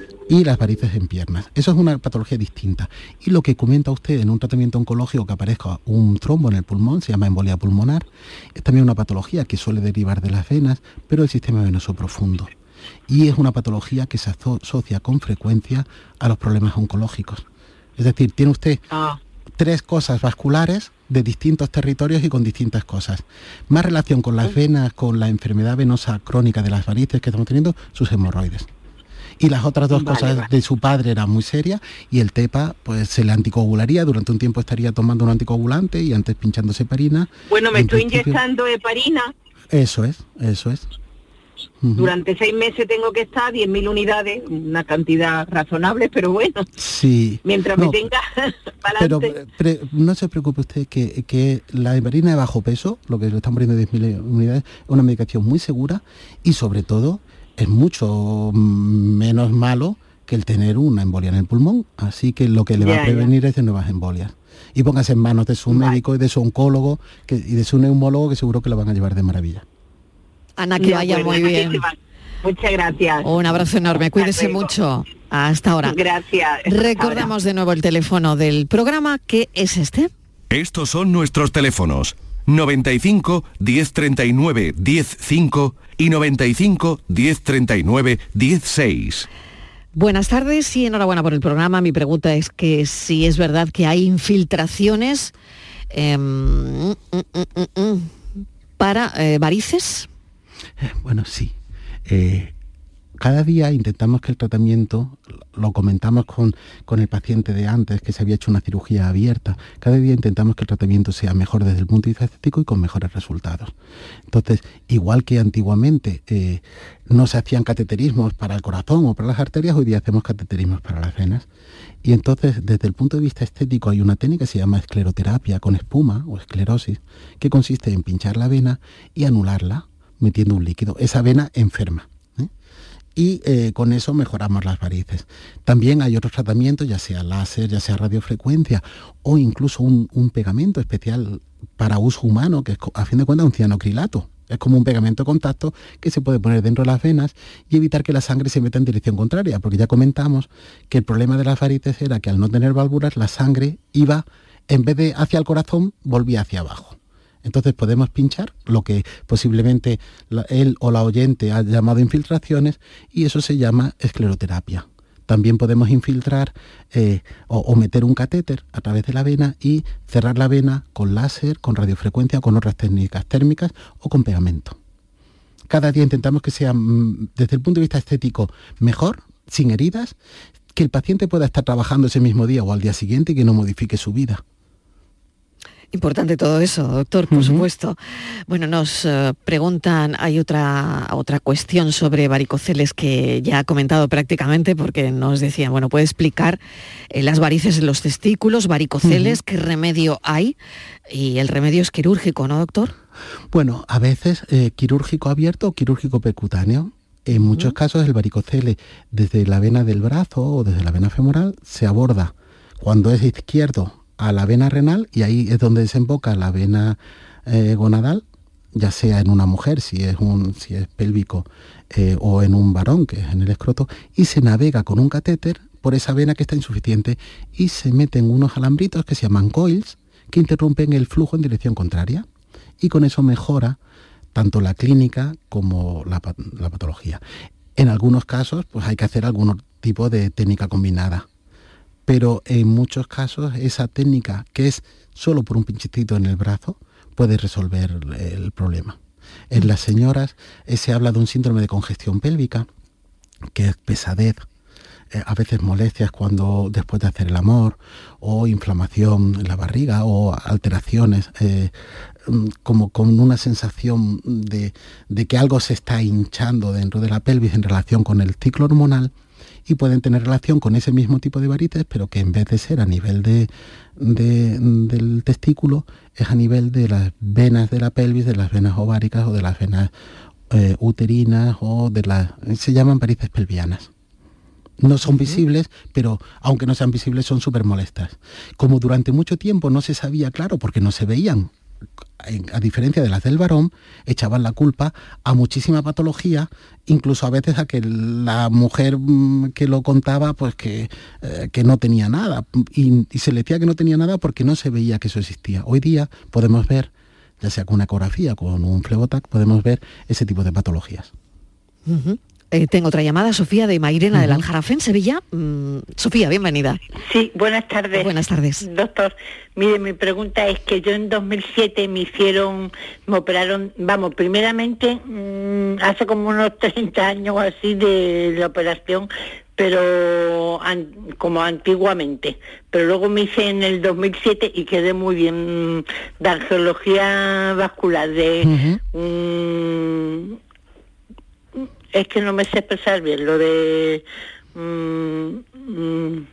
y las varices en piernas. Eso es una patología distinta. Y lo que comenta usted en un tratamiento oncológico que aparezca un trombo en el pulmón, se llama embolia pulmonar, es también una patología que suele derivar de las venas, pero del sistema venoso profundo. Y es una patología que se asocia con frecuencia a los problemas oncológicos. Es decir, tiene usted ah. tres cosas vasculares de distintos territorios y con distintas cosas. Más relación con las venas, con la enfermedad venosa crónica de las varices que estamos teniendo, sus hemorroides. Y las otras dos vale, cosas vale. de su padre eran muy serias y el TEPA pues se le anticoagularía, durante un tiempo estaría tomando un anticoagulante y antes pinchándose heparina. Bueno, me estoy principio... inyectando heparina. Eso es, eso es. Uh-huh. Durante seis meses tengo que estar diez mil unidades, una cantidad razonable, pero bueno. Sí. Mientras no, me tenga para pero pre, no se preocupe usted que, que la heparina de bajo peso, lo que le están poniendo diez mil unidades, es una medicación muy segura y sobre todo es mucho menos malo que el tener una embolia en el pulmón. Así que lo que le va ya, a prevenir ya. es de nuevas embolias. Y póngase en manos de su vale. médico y de su oncólogo que, y de su neumólogo, que seguro que lo van a llevar de maravilla. Ana, que vaya muy bien. Muchas gracias. Un abrazo enorme, cuídese mucho. Hasta ahora. Gracias. Recordamos de nuevo el teléfono del programa, que es este. Estos son nuestros teléfonos: noventa y cinco, diez treinta y nueve, diez cinco y noventa y cinco, diez treinta y nueve, diez seis. Buenas tardes y enhorabuena por el programa. Mi pregunta es que si es verdad que hay infiltraciones eh, mm, mm, mm, mm, para eh, varices. Bueno, sí. Eh, cada día intentamos que el tratamiento, lo comentamos con, con el paciente de antes, que se había hecho una cirugía abierta, cada día intentamos que el tratamiento sea mejor desde el punto de vista estético y con mejores resultados. Entonces, igual que antiguamente eh, no se hacían cateterismos para el corazón o para las arterias, hoy día hacemos cateterismos para las venas. Y entonces, desde el punto de vista estético, hay una técnica que se llama escleroterapia con espuma o esclerosis, que consiste en pinchar la vena y anularla metiendo un líquido. Esa vena enferma. Y eh, con eso mejoramos las varices. También hay otros tratamientos, ya sea láser, ya sea radiofrecuencia o incluso un, un pegamento especial para uso humano, que es a fin de cuentas un cianocrilato. Es como un pegamento de contacto que se puede poner dentro de las venas y evitar que la sangre se meta en dirección contraria, porque ya comentamos que el problema de las varices era que al no tener válvulas la sangre iba, en vez de hacia el corazón, volvía hacia abajo. Entonces podemos pinchar lo que posiblemente la, él o la oyente ha llamado infiltraciones, y eso se llama escleroterapia. También podemos infiltrar eh, o, o meter un catéter a través de la vena y cerrar la vena con láser, con radiofrecuencia, con otras técnicas térmicas o con pegamento. Cada día intentamos que sea, desde el punto de vista estético, mejor, sin heridas, que el paciente pueda estar trabajando ese mismo día o al día siguiente y que no modifique su vida. Importante todo eso, doctor, por uh-huh. supuesto. Bueno, nos uh, preguntan, hay otra, otra cuestión sobre varicoceles que ya ha comentado prácticamente, porque nos decían, bueno, ¿puede explicar eh, las varices en los testículos, varicoceles, uh-huh. qué remedio hay? Y el remedio es quirúrgico, ¿no, doctor? Bueno, a veces eh, quirúrgico abierto o quirúrgico percutáneo. En uh-huh. muchos casos el varicocele desde la vena del brazo o desde la vena femoral se aborda cuando es izquierdo a la vena renal, y ahí es donde desemboca la vena eh, gonadal, ya sea en una mujer, si es un si es pélvico, eh, o en un varón, que es en el escroto, y se navega con un catéter por esa vena que está insuficiente y se meten unos alambritos que se llaman coils, que interrumpen el flujo en dirección contraria, y con eso mejora tanto la clínica como la, la patología. En algunos casos pues hay que hacer algún tipo de técnica combinada, pero en muchos casos esa técnica, que es solo por un pinchecito en el brazo, puede resolver el problema. En las señoras eh, se habla de un síndrome de congestión pélvica, que es pesadez, eh, a veces molestias cuando después de hacer el amor, o inflamación en la barriga, o alteraciones, eh, como con una sensación de, de que algo se está hinchando dentro de la pelvis en relación con el ciclo hormonal, y pueden tener relación con ese mismo tipo de varices, pero que en vez de ser a nivel de, de, del testículo, es a nivel de las venas de la pelvis, de las venas ováricas o de las venas eh, uterinas, o de las... se llaman varices pelvianas. No son visibles, pero aunque no sean visibles son súper molestas. Como durante mucho tiempo no se sabía, claro, porque no se veían, a diferencia de las del varón, echaban la culpa a muchísima patología, incluso a veces a que la mujer que lo contaba pues que, eh, que no tenía nada, y, y se le decía que no tenía nada porque no se veía que eso existía. Hoy día podemos ver, ya sea con una ecografía, con un flebotac, podemos ver ese tipo de patologías. Uh-huh. Eh, tengo otra llamada, Sofía de Mairena, uh-huh. del Aljarafe, en Sevilla. Mm, Sofía, bienvenida. Sí, buenas tardes. Buenas tardes. Doctor, mire, mi pregunta es que yo en dos mil siete me hicieron, me operaron, vamos, primeramente, mmm, hace como unos treinta años así de la operación, pero an, como antiguamente. Pero luego me hice en el dos mil siete y quedé muy bien, de arqueología vascular, de... Uh-huh. Mmm, es que no me sé expresar bien, lo de mmm, mmm,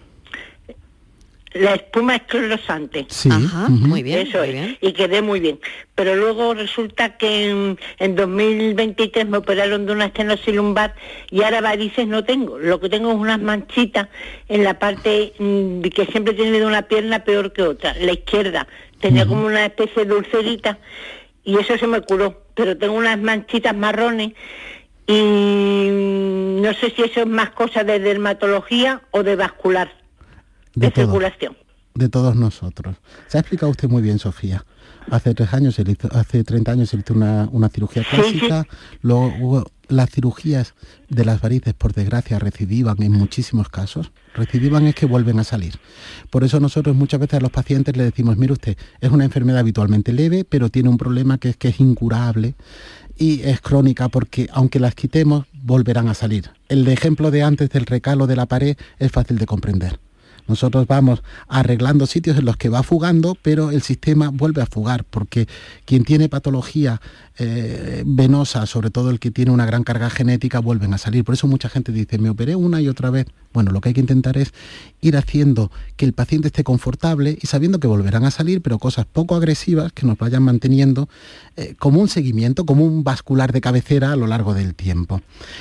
la espuma esclerosante. Sí. Ajá, uh-huh. muy bien. Eso muy es, bien. y quedé muy bien. Pero luego resulta que en, en dos mil veintitrés me operaron de una estenosis lumbar y ahora varices no tengo. Lo que tengo es unas manchitas en la parte mmm, que siempre he tenido una pierna peor que otra. La izquierda tenía uh-huh. como una especie de ulcerita y eso se me curó. Pero tengo unas manchitas marrones. Y no sé si eso es más cosa de dermatología o de vascular, de, de todo, circulación. De todos nosotros. Se ha explicado usted muy bien, Sofía. Hace tres años, se le hizo, hace treinta años se le hizo una, una cirugía clásica. Sí, sí. Luego, las cirugías de las varices, por desgracia, recidivan en muchísimos casos. Recidivan es que vuelven a salir. Por eso nosotros muchas veces a los pacientes le decimos, mire usted, es una enfermedad habitualmente leve, pero tiene un problema que es que es incurable. Y es crónica porque aunque las quitemos volverán a salir. El ejemplo de antes del recalo de la pared es fácil de comprender. Nosotros vamos arreglando sitios en los que va fugando, pero el sistema vuelve a fugar, porque quien tiene patología eh, venosa, sobre todo el que tiene una gran carga genética, vuelven a salir. Por eso mucha gente dice, me operé una y otra vez. Bueno, lo que hay que intentar es ir haciendo que el paciente esté confortable y sabiendo que volverán a salir, pero cosas poco agresivas que nos vayan manteniendo eh, como un seguimiento, como un vascular de cabecera a lo largo del tiempo.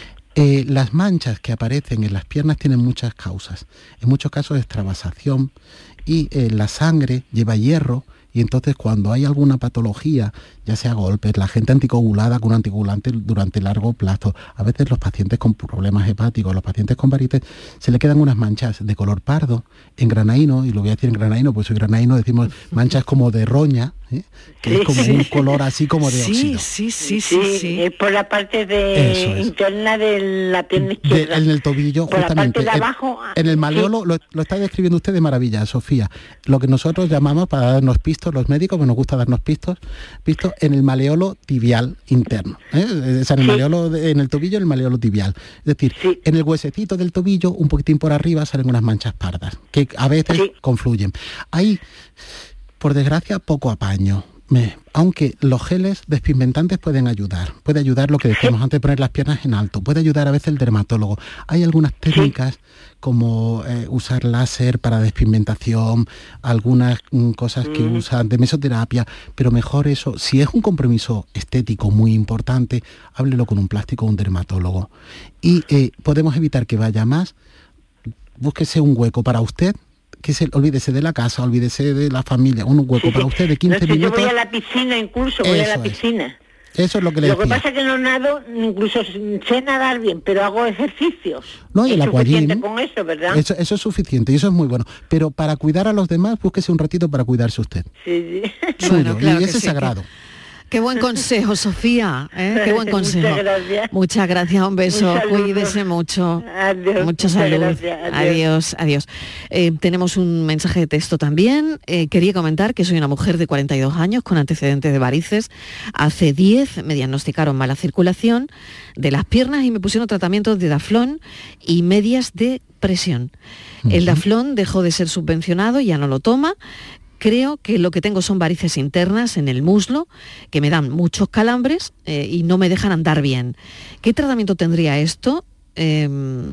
Eh, las manchas que aparecen en las piernas tienen muchas causas. En muchos casos es extravasación y eh, la sangre lleva hierro, y entonces cuando hay alguna patología, ya sea golpes, la gente anticoagulada con un anticoagulante durante largo plazo, a veces los pacientes con problemas hepáticos, los pacientes con varices, se le quedan unas manchas de color pardo, en granaíno, y lo voy a decir en granaíno, pues soy granaíno, decimos manchas como de roña, ¿eh? que sí, es como sí. un color así como de sí, óxido. Sí, sí, sí, sí, sí. Es por la parte de interna de la pierna izquierda. De, en el tobillo, por justamente. La parte de abajo, en, en el maleolo, sí. lo, lo está describiendo usted de maravilla, Sofía. Lo que nosotros llamamos, para darnos pistos, los médicos, que nos gusta darnos pistos, pistos en el maleolo tibial interno. ¿eh? O sea, en el sí. maleolo, de, en el tobillo, el maleolo tibial. Es decir, sí. en el huesecito del tobillo, un poquitín por arriba, salen unas manchas pardas, que a veces sí. confluyen. Ahí, por desgracia, poco apaño. Me, aunque los geles despigmentantes pueden ayudar, puede ayudar lo que decíamos antes, poner las piernas en alto, puede ayudar a veces el dermatólogo. Hay algunas técnicas como eh, usar láser para despigmentación, algunas mm, cosas que mm. usan de mesoterapia, pero mejor eso, si es un compromiso estético muy importante, háblelo con un plástico o un dermatólogo. Y eh, podemos evitar que vaya más, búsquese un hueco para usted, que se, olvídese de la casa, olvídese de la familia, un hueco sí, para usted de quince no, minutos. Yo voy a la piscina, incluso voy a la piscina. Es. Eso es lo que le Lo decía. que pasa es que no nado, incluso sé nadar bien, pero hago ejercicios. No, y el es aquagym, suficiente con eso, ¿verdad? Eso, eso es suficiente y eso es muy bueno. Pero para cuidar a los demás, búsquese un ratito para cuidarse usted. Sí, sí. Suyo, bueno, claro y ese es sí, sagrado. Que... Qué buen consejo, Sofía, ¿eh? Qué buen consejo. Muchas gracias. Muchas gracias, un beso, un cuídese mucho. Adiós. Mucha salud. Gracias, adiós, adiós. adiós. Eh, tenemos un mensaje de texto también. Eh, quería comentar que soy una mujer de cuarenta y dos años con antecedentes de varices. Hace diez me diagnosticaron mala circulación de las piernas y me pusieron tratamientos de Daflón y medias de presión. Uh-huh. El Daflón dejó de ser subvencionado, ya no lo toma. Creo que lo que tengo son varices internas en el muslo, que me dan muchos calambres eh, y no me dejan andar bien. ¿Qué tratamiento tendría esto? Eh,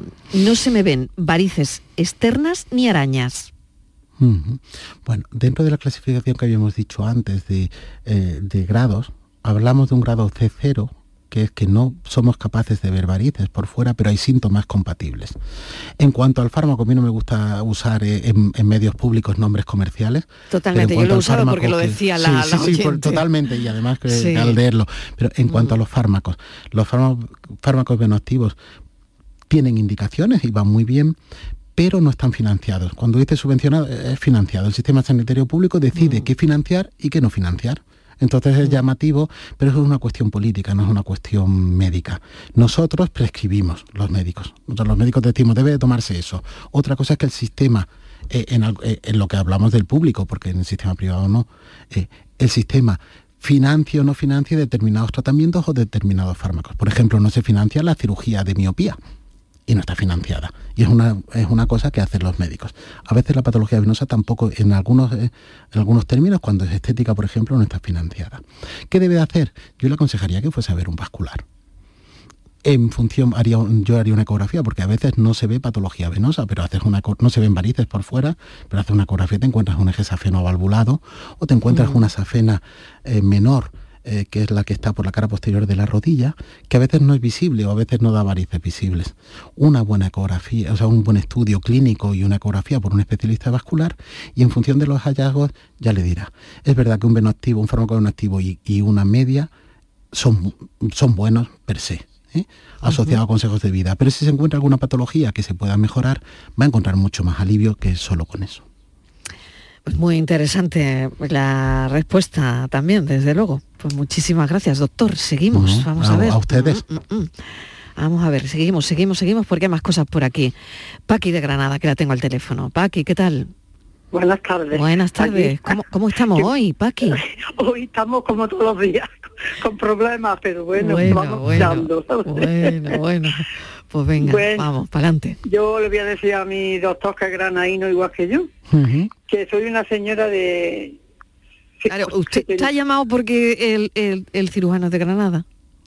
no se me ven varices externas ni arañas. Uh-huh. Bueno, dentro de la clasificación que habíamos dicho antes de, eh, de grados, hablamos de un grado C cero, que es que no somos capaces de ver varices por fuera, pero hay síntomas compatibles. En cuanto al fármaco, a mí no me gusta usar eh, en, en medios públicos nombres comerciales. Totalmente, yo lo he usado porque lo decía que, la, sí, la sí, oyente. Sí, por, totalmente, y además que sí. al leerlo. Pero en cuanto mm. a los fármacos, los fármacos, fármacos venoactivos tienen indicaciones y van muy bien, pero no están financiados. Cuando dice subvencionado, es financiado. El sistema sanitario público decide mm. qué financiar y qué no financiar. Entonces es llamativo, pero eso es una cuestión política, no es una cuestión médica. Nosotros prescribimos, los médicos. Nosotros los médicos decimos, debe de tomarse eso. Otra cosa es que el sistema, eh, en, eh, en lo que hablamos del público, porque en el sistema privado no, eh, el sistema financie o no financie determinados tratamientos o determinados fármacos. Por ejemplo, no se financia la cirugía de miopía y no está financiada. Y es una, es una cosa que hacen los médicos. A veces la patología venosa tampoco, en algunos, eh, en algunos términos, cuando es estética, por ejemplo, no está financiada. ¿Qué debe de hacer? Yo le aconsejaría que fuese a ver un vascular. En función, haría un, yo haría una ecografía, porque a veces no se ve patología venosa, pero haces una, no se ven varices por fuera, pero haces una ecografía y te encuentras un eje safeno valvulado, o te encuentras mm. una safena eh, menor, Eh, que es la que está por la cara posterior de la rodilla, que a veces no es visible o a veces no da varices visibles. Una buena ecografía, o sea, un buen estudio clínico y una ecografía por un especialista vascular, y en función de los hallazgos ya le dirá. Es verdad que un venoactivo, un fármaco venoactivo y, y una media son, son buenos per se, ¿eh? asociados uh-huh. a consejos de vida, pero si se encuentra alguna patología que se pueda mejorar, va a encontrar mucho más alivio que solo con eso. Pues muy interesante la respuesta también, desde luego. Pues muchísimas gracias, doctor. Seguimos, uh-huh. vamos a, a ver. A ustedes. Mm, mm, mm. Vamos a ver, seguimos, seguimos, seguimos, porque hay más cosas por aquí. Paqui de Granada, que la tengo al teléfono. Paqui, ¿qué tal? Buenas tardes. Buenas tardes. Aquí. ¿Cómo, ¿Cómo estamos Que- hoy, Paqui? Hoy estamos como todos los días, con, con problemas, pero bueno, Bueno, vamos bueno, dando. bueno, bueno. Pues venga, Bueno. vamos, para adelante. Yo le voy a decir a mi doctor, que es granaíno igual que yo, que soy una señora de... Claro, usted está llamado porque el, el, el cirujano es de Granada.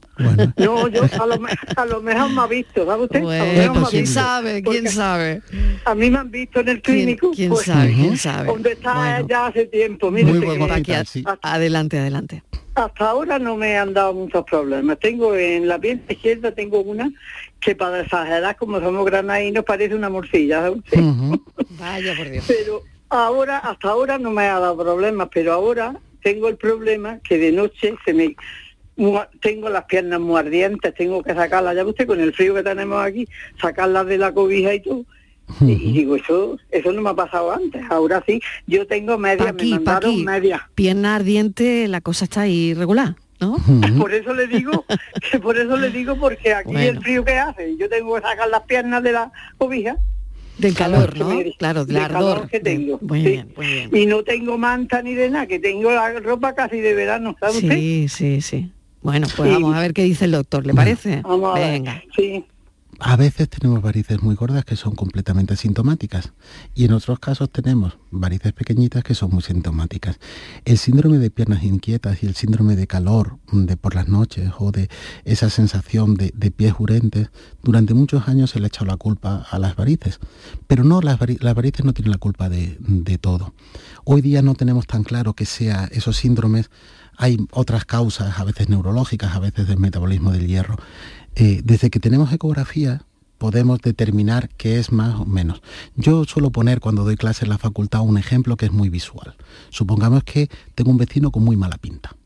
No, yo a lo, me- a lo mejor me ha visto, ¿sabe usted? A lo Bueno, mejor me ha quién visto. sabe, quién Porque sabe. A mí me han visto en el clínico. quién pues, sabe, quién sabe. Donde está Bueno. ya hace tiempo. Mire, Muy que- buen hospital, hasta- sí. Adelante, adelante. Hasta ahora no me han dado muchos problemas. Tengo en la pierna izquierda, tengo una que para exagerar, como somos granadinos, parece una morcilla, ¿sabe usted? Vaya por Dios. Pero ahora, hasta ahora no me ha dado problemas, pero ahora tengo el problema que de noche se me... mu- tengo las piernas muy ardientes, tengo que sacarlas, ya usted, con el frío que tenemos aquí, sacarlas de la cobija y todo. Y, y digo, eso eso no me ha pasado antes, ahora sí, yo tengo medias, Paqui, me mandaron Paqui, medias. pierna ardiente, la cosa está irregular, ¿no? Por eso le digo, que por eso le digo, porque aquí Bueno. el frío que hace, yo tengo que sacar las piernas de la cobija. Del calor, que ¿no? me- Claro, del del calor ardor. que tengo. Muy sí. bien, muy bien. Y no tengo manta ni de nada, que tengo la ropa casi de verano, ¿sabe usted? Sí, sí, sí. Bueno, pues Sí. vamos a ver qué dice el doctor, ¿le parece? Vamos a ver. Venga. Sí. A veces tenemos varices muy gordas que son completamente asintomáticas y en otros casos tenemos varices pequeñitas que son muy sintomáticas. El síndrome de piernas inquietas y el síndrome de calor de por las noches o de esa sensación de, de pies urentes, durante muchos años se le ha echado la culpa a las varices, pero no, las, vari- las varices no tienen la culpa de, de todo. Hoy día no tenemos tan claro que sea esos síndromes. Hay otras causas, a veces neurológicas, a veces del metabolismo del hierro. Eh, desde que tenemos ecografía podemos determinar qué es más o menos. Yo suelo poner cuando doy clase en la facultad un ejemplo que es muy visual. Supongamos que tengo un vecino con muy mala pinta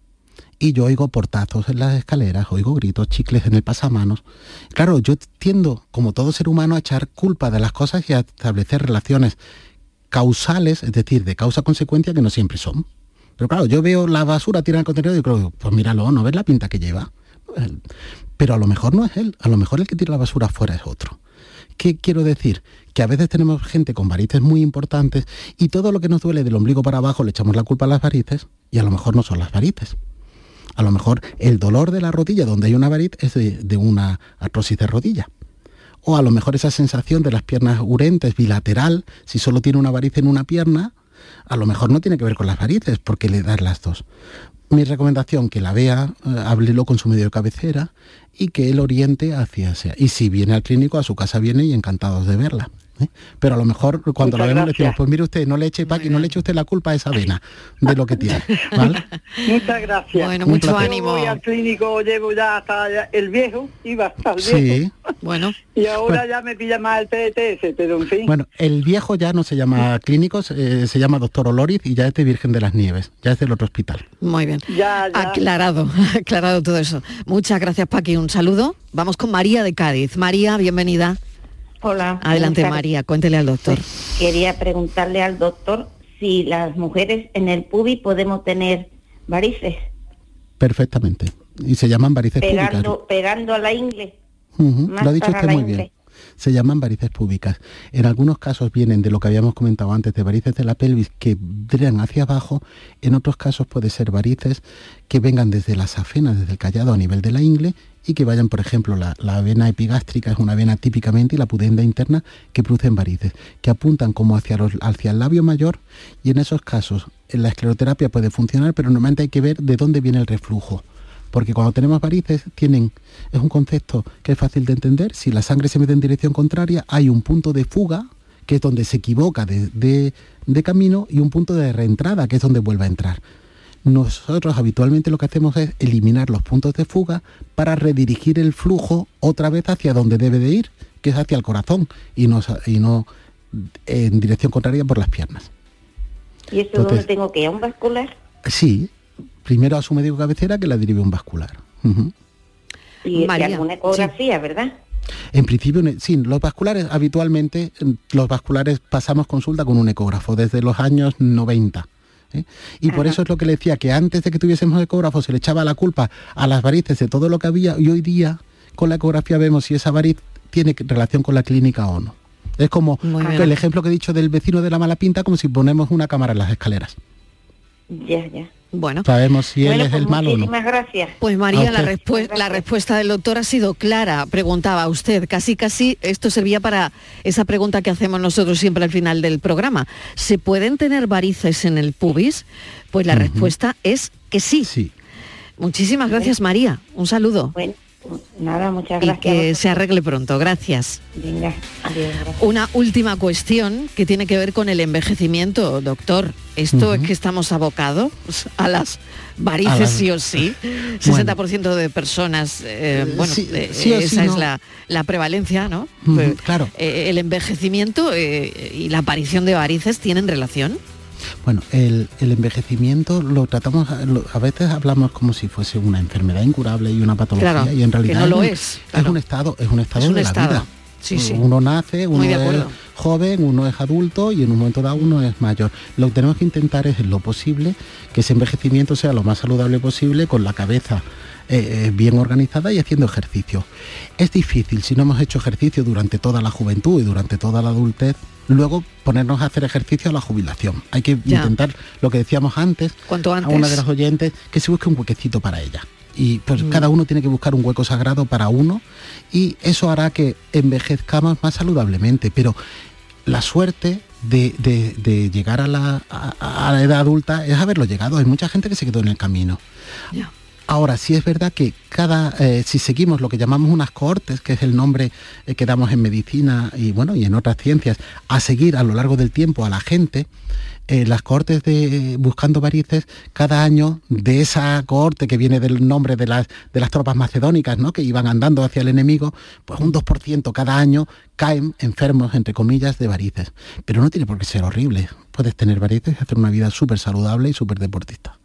y yo oigo portazos en las escaleras, oigo gritos, chicles en el pasamanos. Claro, yo tiendo, como todo ser humano, a echar culpa de las cosas y a establecer relaciones causales, es decir, de causa-consecuencia, que no siempre son. Pero claro, yo veo la basura tirada en el contenedor y creo, pues míralo, ¿no ves la pinta que lleva? Pero a lo mejor no es él, a lo mejor el que tira la basura afuera es otro. ¿Qué quiero decir? Que a veces tenemos gente con varices muy importantes y todo lo que nos duele del ombligo para abajo le echamos la culpa a las varices y a lo mejor no son las varices. A lo mejor el dolor de la rodilla donde hay una variz es de, de una artrosis de rodilla. O a lo mejor esa sensación de las piernas urentes bilateral, si solo tiene una variz en una pierna, a lo mejor no tiene que ver con las varices, porque le das las dos. Mi recomendación, que la vea, eh, háblelo con su médico de cabecera y que él oriente hacia ese. Y si viene al clínico, a su casa viene y encantados de verla. ¿eh? Pero a lo mejor cuando Muchas la vemos le gracias. decimos, pues mire usted, no le eche Paqui, no le eche usted la culpa a esa vena de lo que tiene. ¿Vale? Muchas gracias. Bueno, mucho Yo ánimo. voy al clínico, llevo ya hasta allá- el viejo, iba hasta el viejo. Sí. Bueno. Y ahora ya me pilla más el P T S, pero en fin. Bueno, el viejo ya no se llama clínico, eh, se llama doctor Oloriz y ya es de Virgen de las Nieves, ya es del otro hospital. Muy bien. Ya, ya. Aclarado, aclarado todo eso. Muchas gracias, Paqui. Un saludo. Vamos con María de Cádiz. María, bienvenida. Hola. Adelante, buenas tardes. María. Cuéntele al doctor. Quería preguntarle al doctor si las mujeres en el pubi podemos tener varices, Perfectamente. Y se llaman varices públicas. pegando, pegando a la ingle. Ujú, más lo ha dicho para usted la muy ingle. bien. Se llaman varices públicas. En algunos casos vienen de lo que habíamos comentado antes, de varices de la pelvis que drenan hacia abajo. En otros casos puede ser varices que vengan desde las afenas, desde el callado a nivel de la ingle y que vayan, por ejemplo, la, la vena epigástrica es una vena típicamente y la pudenda interna que producen varices, que apuntan como hacia, los, hacia el labio mayor y en esos casos en la escleroterapia puede funcionar, pero normalmente hay que ver de dónde viene el reflujo. Porque cuando tenemos varices, tienen, es un concepto que es fácil de entender. Si la sangre se mete en dirección contraria, hay un punto de fuga, que es donde se equivoca de, de, de camino, y un punto de reentrada, que es donde vuelve a entrar. Nosotros habitualmente lo que hacemos es eliminar los puntos de fuga para redirigir el flujo otra vez hacia donde debe de ir, que es hacia el corazón, y no, y no en dirección contraria por las piernas. ¿Y eso Entonces, dónde tengo que ir? ¿A un vascular? Sí, primero a su médico cabecera que la derive a un vascular. Ujú. Y, y María, alguna ecografía, ¿verdad? En principio, ne- sí, los vasculares, habitualmente, mm, los vasculares pasamos consulta con un ecógrafo desde los años noventa. ¿eh? Y por eso es lo que le decía, que antes de que tuviésemos ecógrafo se le echaba la culpa a las varices de todo lo que había, y hoy día con la ecografía vemos si esa variz tiene que- relación con la clínica o no. Es como el ejemplo que he dicho del vecino de la mala pinta, como si ponemos una cámara en las escaleras. Ya, ya. Bueno, sabemos si bueno, él es pues el malo o no. Muchísimas gracias. Pues María, la, respu- la respuesta del doctor ha sido clara. Preguntaba usted, casi casi esto servía para esa pregunta que hacemos nosotros siempre al final del programa. ¿Se pueden tener varices en el pubis? Pues la uh-huh. respuesta es que sí. Sí. Muchísimas gracias, María. Un saludo. Bueno, nada, muchas y gracias. Y que se arregle pronto. Gracias. Venga, adiós. Gracias. Una última cuestión que tiene que ver con el envejecimiento, doctor. Esto uh-huh. es que estamos abocados a las varices a la... sí o sí. sesenta por ciento bueno. de personas, eh, bueno, sí, eh, sí esa sí, es no. la, la prevalencia, ¿no? Uh-huh, pues, claro. Eh, el envejecimiento eh, y la aparición de varices tienen relación. Bueno, el, el envejecimiento lo tratamos, lo, a veces hablamos como si fuese una enfermedad incurable y una patología, claro, y en realidad que no lo es, es, claro. es un estado, es un estado es un de estado. la vida. Sí, sí. Uno nace, uno es joven, uno es adulto y en un momento dado uno es mayor. Lo que tenemos que intentar es en lo posible que ese envejecimiento sea lo más saludable posible, con la cabeza eh, bien organizada y haciendo ejercicio. Es difícil si no hemos hecho ejercicio durante toda la juventud y durante toda la adultez, luego ponernos a hacer ejercicio a la jubilación. Hay que ya. intentar, lo que decíamos antes, ¿Cuánto antes? a una de las oyentes, que se busque un huequecito para ella. Y pues mm. cada uno tiene que buscar un hueco sagrado para uno, y eso hará que envejezcamos más saludablemente. Pero la suerte de, de, de llegar a la, a, a la edad adulta es haberlo llegado. Hay mucha gente que se quedó en el camino. Ya. Ahora, sí es verdad que cada, eh, si seguimos lo que llamamos unas cohortes, que es el nombre eh, que damos en medicina y bueno y en otras ciencias, a seguir a lo largo del tiempo a la gente, eh, las cohortes de eh, buscando varices, cada año de esa cohorte que viene del nombre de las, de las tropas macedónicas, ¿no?, que iban andando hacia el enemigo, pues un dos por ciento cada año caen enfermos, entre comillas, de varices. Pero no tiene por qué ser horrible. Puedes tener varices y hacer una vida súper saludable y súper deportista.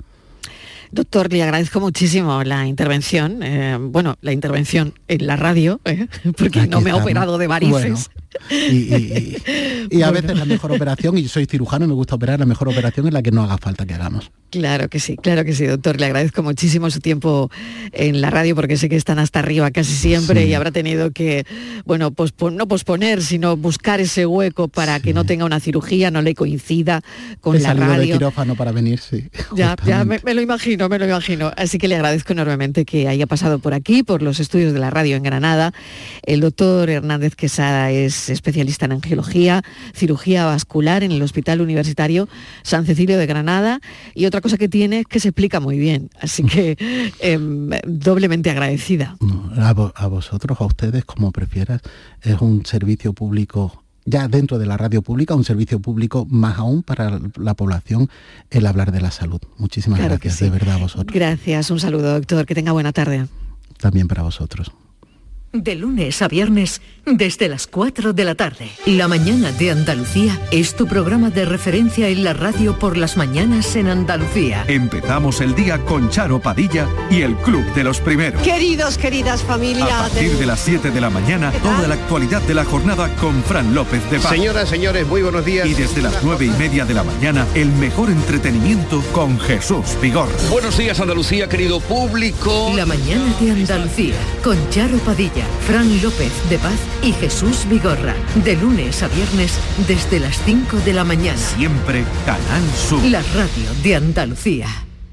Doctor, le agradezco muchísimo la intervención, eh, bueno, la intervención en la radio, eh, porque Aquí no me estamos. ha operado de varices. Bueno, y, y, y, y a bueno. veces la mejor operación, y yo soy cirujano y me gusta operar, la mejor operación es la que no haga falta que hagamos. Claro que sí, claro que sí, doctor. Le agradezco muchísimo su tiempo en la radio, porque sé que están hasta arriba casi siempre, sí. y habrá tenido que, bueno, pospon- no posponer, sino buscar ese hueco para sí. que no tenga una cirugía, no le coincida con He la salido radio. de quirófano para venir, sí. Ya, ya me, me lo imagino, me lo imagino. Así que le agradezco enormemente que haya pasado por aquí, por los estudios de la radio en Granada. El doctor Hernández Quesada es especialista en angiología, cirugía vascular en el Hospital Universitario San Cecilio de Granada, y otra cosa que tiene es que se explica muy bien, así que eh, doblemente agradecida. A, vo- a vosotros, a ustedes, como prefieras, es un servicio público, ya dentro de la radio pública, un servicio público más aún para la población, el hablar de la salud. Muchísimas claro gracias, sí. de verdad, a vosotros. Gracias, un saludo, doctor, que tenga buena tarde. También para vosotros. De lunes a viernes, desde las cuatro de la tarde. La mañana de Andalucía es tu programa de referencia en la radio por las mañanas en Andalucía. Empezamos el día con Charo Padilla y el Club de los Primeros. Queridos, queridas familias. A partir de las siete de la mañana, toda la actualidad de la jornada con Fran López de Paz. Señoras, señores, muy buenos días. Y desde las nueve y media de la mañana, el mejor entretenimiento con Jesús Vigorra. Buenos días, Andalucía, querido público. La mañana de Andalucía, con Charo Padilla, Fran López de Paz y Jesús Vigorra. De lunes a viernes, desde las cinco de la mañana. Siempre Canal Sur. La radio de Andalucía.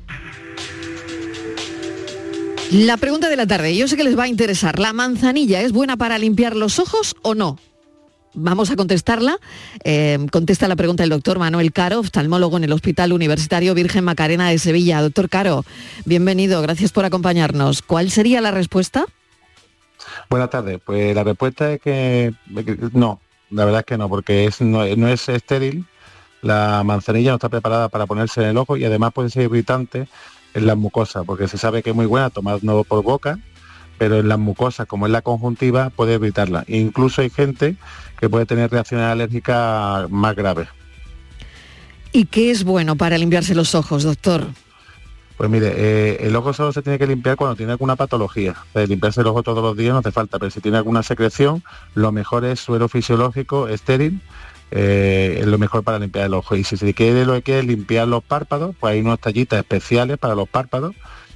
La pregunta de la tarde, yo sé que les va a interesar. ¿La manzanilla es buena para limpiar los ojos o no? Vamos a contestarla. Eh, contesta la pregunta el doctor Manuel Caro, oftalmólogo en el Hospital Universitario Virgen Macarena de Sevilla. Doctor Caro, bienvenido, gracias por acompañarnos. ¿Cuál sería la respuesta? Buenas tardes. Pues la respuesta es que, que no, la verdad es que no, porque es, no, no es estéril. La manzanilla no está preparada para ponerse en el ojo y además puede ser irritante en las mucosas, porque se sabe que es muy buena tomando por boca, pero en las mucosas, como es la conjuntiva, puede irritarla. E incluso hay gente que puede tener reacciones alérgicas más graves. ¿Y qué es bueno para limpiarse los ojos, doctor? Pues mire, eh, el ojo solo se tiene que limpiar cuando tiene alguna patología. De limpiarse el ojo todos los días no hace falta, pero si tiene alguna secreción, lo mejor es suero fisiológico, estéril, eh, es lo mejor para limpiar el ojo. Y si se quiere lo que quiere limpiar los párpados, pues hay unas tallitas especiales para los párpados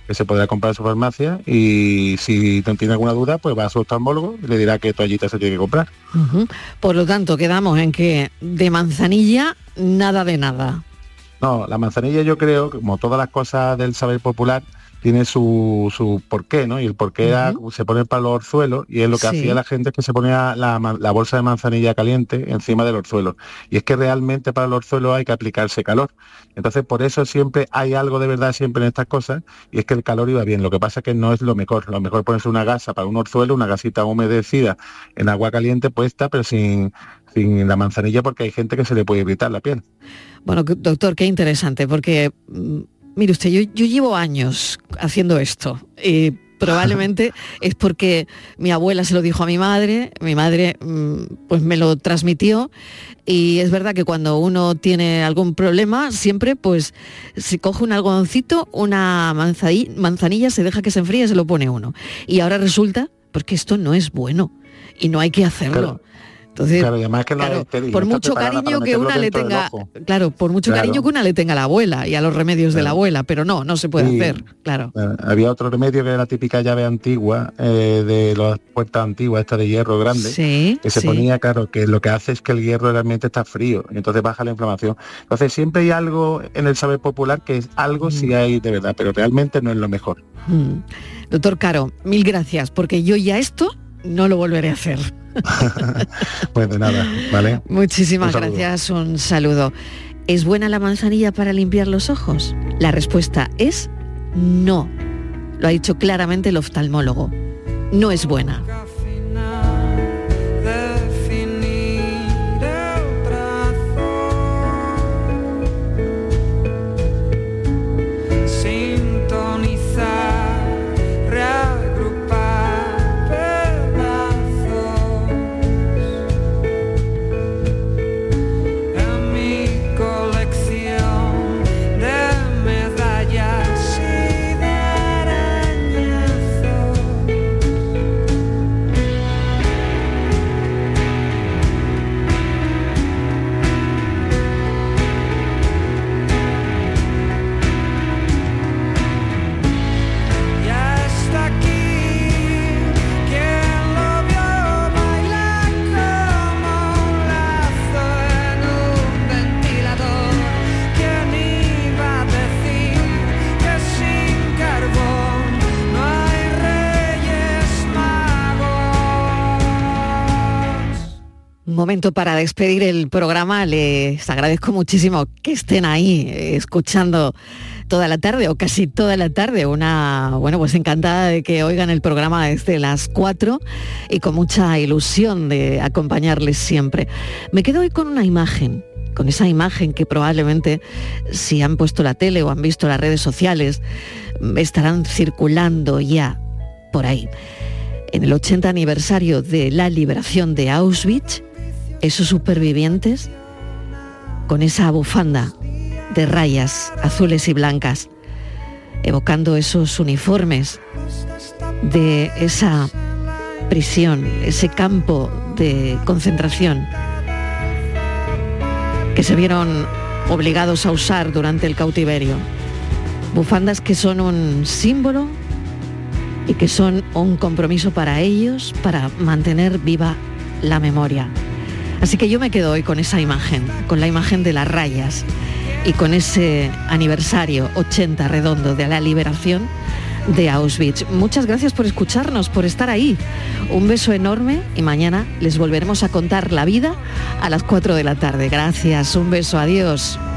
que se podrá comprar en su farmacia, y si no tiene alguna duda, pues va a su oftalmólogo y le dirá qué toallita se tiene que comprar. Uh-huh. Por lo tanto, quedamos en que de manzanilla, nada de nada. No, la manzanilla yo creo, como todas las cosas del saber popular, tiene su, su porqué, ¿no? Y el porqué era, uh-huh. se pone para los orzuelos, y es lo que sí. hacía la gente, es que se ponía la, la bolsa de manzanilla caliente encima del orzuelo. Y es que realmente para el orzuelo hay que aplicarse calor. Entonces, por eso siempre hay algo de verdad siempre en estas cosas, y es que el calor iba bien. Lo que pasa es que no es lo mejor. Lo mejor es ponerse una gasa para un orzuelo, una gasita humedecida en agua caliente puesta, pero sin, sin la manzanilla, porque hay gente que se le puede irritar la piel. Bueno, doctor, qué interesante, porque... Mire usted, yo, yo llevo años haciendo esto y probablemente es porque mi abuela se lo dijo a mi madre, mi madre pues me lo transmitió, y es verdad que cuando uno tiene algún problema siempre pues se coge un algodoncito, una manzanilla, se deja que se enfríe y se lo pone uno. Y ahora resulta pues que esto no es bueno y no hay que hacerlo. Claro. Entonces, claro, y además que no claro, es, por no mucho cariño que una le tenga, claro, por mucho claro. cariño que una le tenga a la abuela y a los remedios claro. de la abuela, pero no, no se puede sí. hacer, claro. Bueno, había otro remedio que era la típica llave antigua, eh, de las puertas antiguas, esta de hierro grande, sí, que se sí. ponía, claro, que lo que hace es que el hierro realmente está frío, y entonces baja la inflamación. Entonces siempre hay algo en el saber popular que es algo mm. sí hay de verdad, pero realmente no es lo mejor. Mm. Doctor Caro, mil gracias, porque yo ya esto no lo volveré a hacer. Pues de nada, ¿vale? Muchísimas un gracias, un saludo. ¿Es buena la manzanilla para limpiar los ojos? La respuesta es no. Lo ha dicho claramente el oftalmólogo. No es buena. Momento para despedir el programa. Les agradezco muchísimo que estén ahí eh, escuchando toda la tarde o casi toda la tarde. Una, bueno, pues encantada de que oigan el programa desde las cuatro y con mucha ilusión de acompañarles siempre. Me quedo hoy con una imagen, con esa imagen que probablemente si han puesto la tele o han visto las redes sociales estarán circulando ya por ahí. En el ochenta aniversario de la liberación de Auschwitz, esos supervivientes con esa bufanda de rayas azules y blancas, evocando esos uniformes de esa prisión, ese campo de concentración que se vieron obligados a usar durante el cautiverio. Bufandas que son un símbolo y que son un compromiso para ellos, para mantener viva la memoria. Así que yo me quedo hoy con esa imagen, con la imagen de las rayas y con ese aniversario ochenta redondo de la liberación de Auschwitz. Muchas gracias por escucharnos, por estar ahí. Un beso enorme y mañana les volveremos a contar la vida a las cuatro de la tarde. Gracias, un beso, adiós.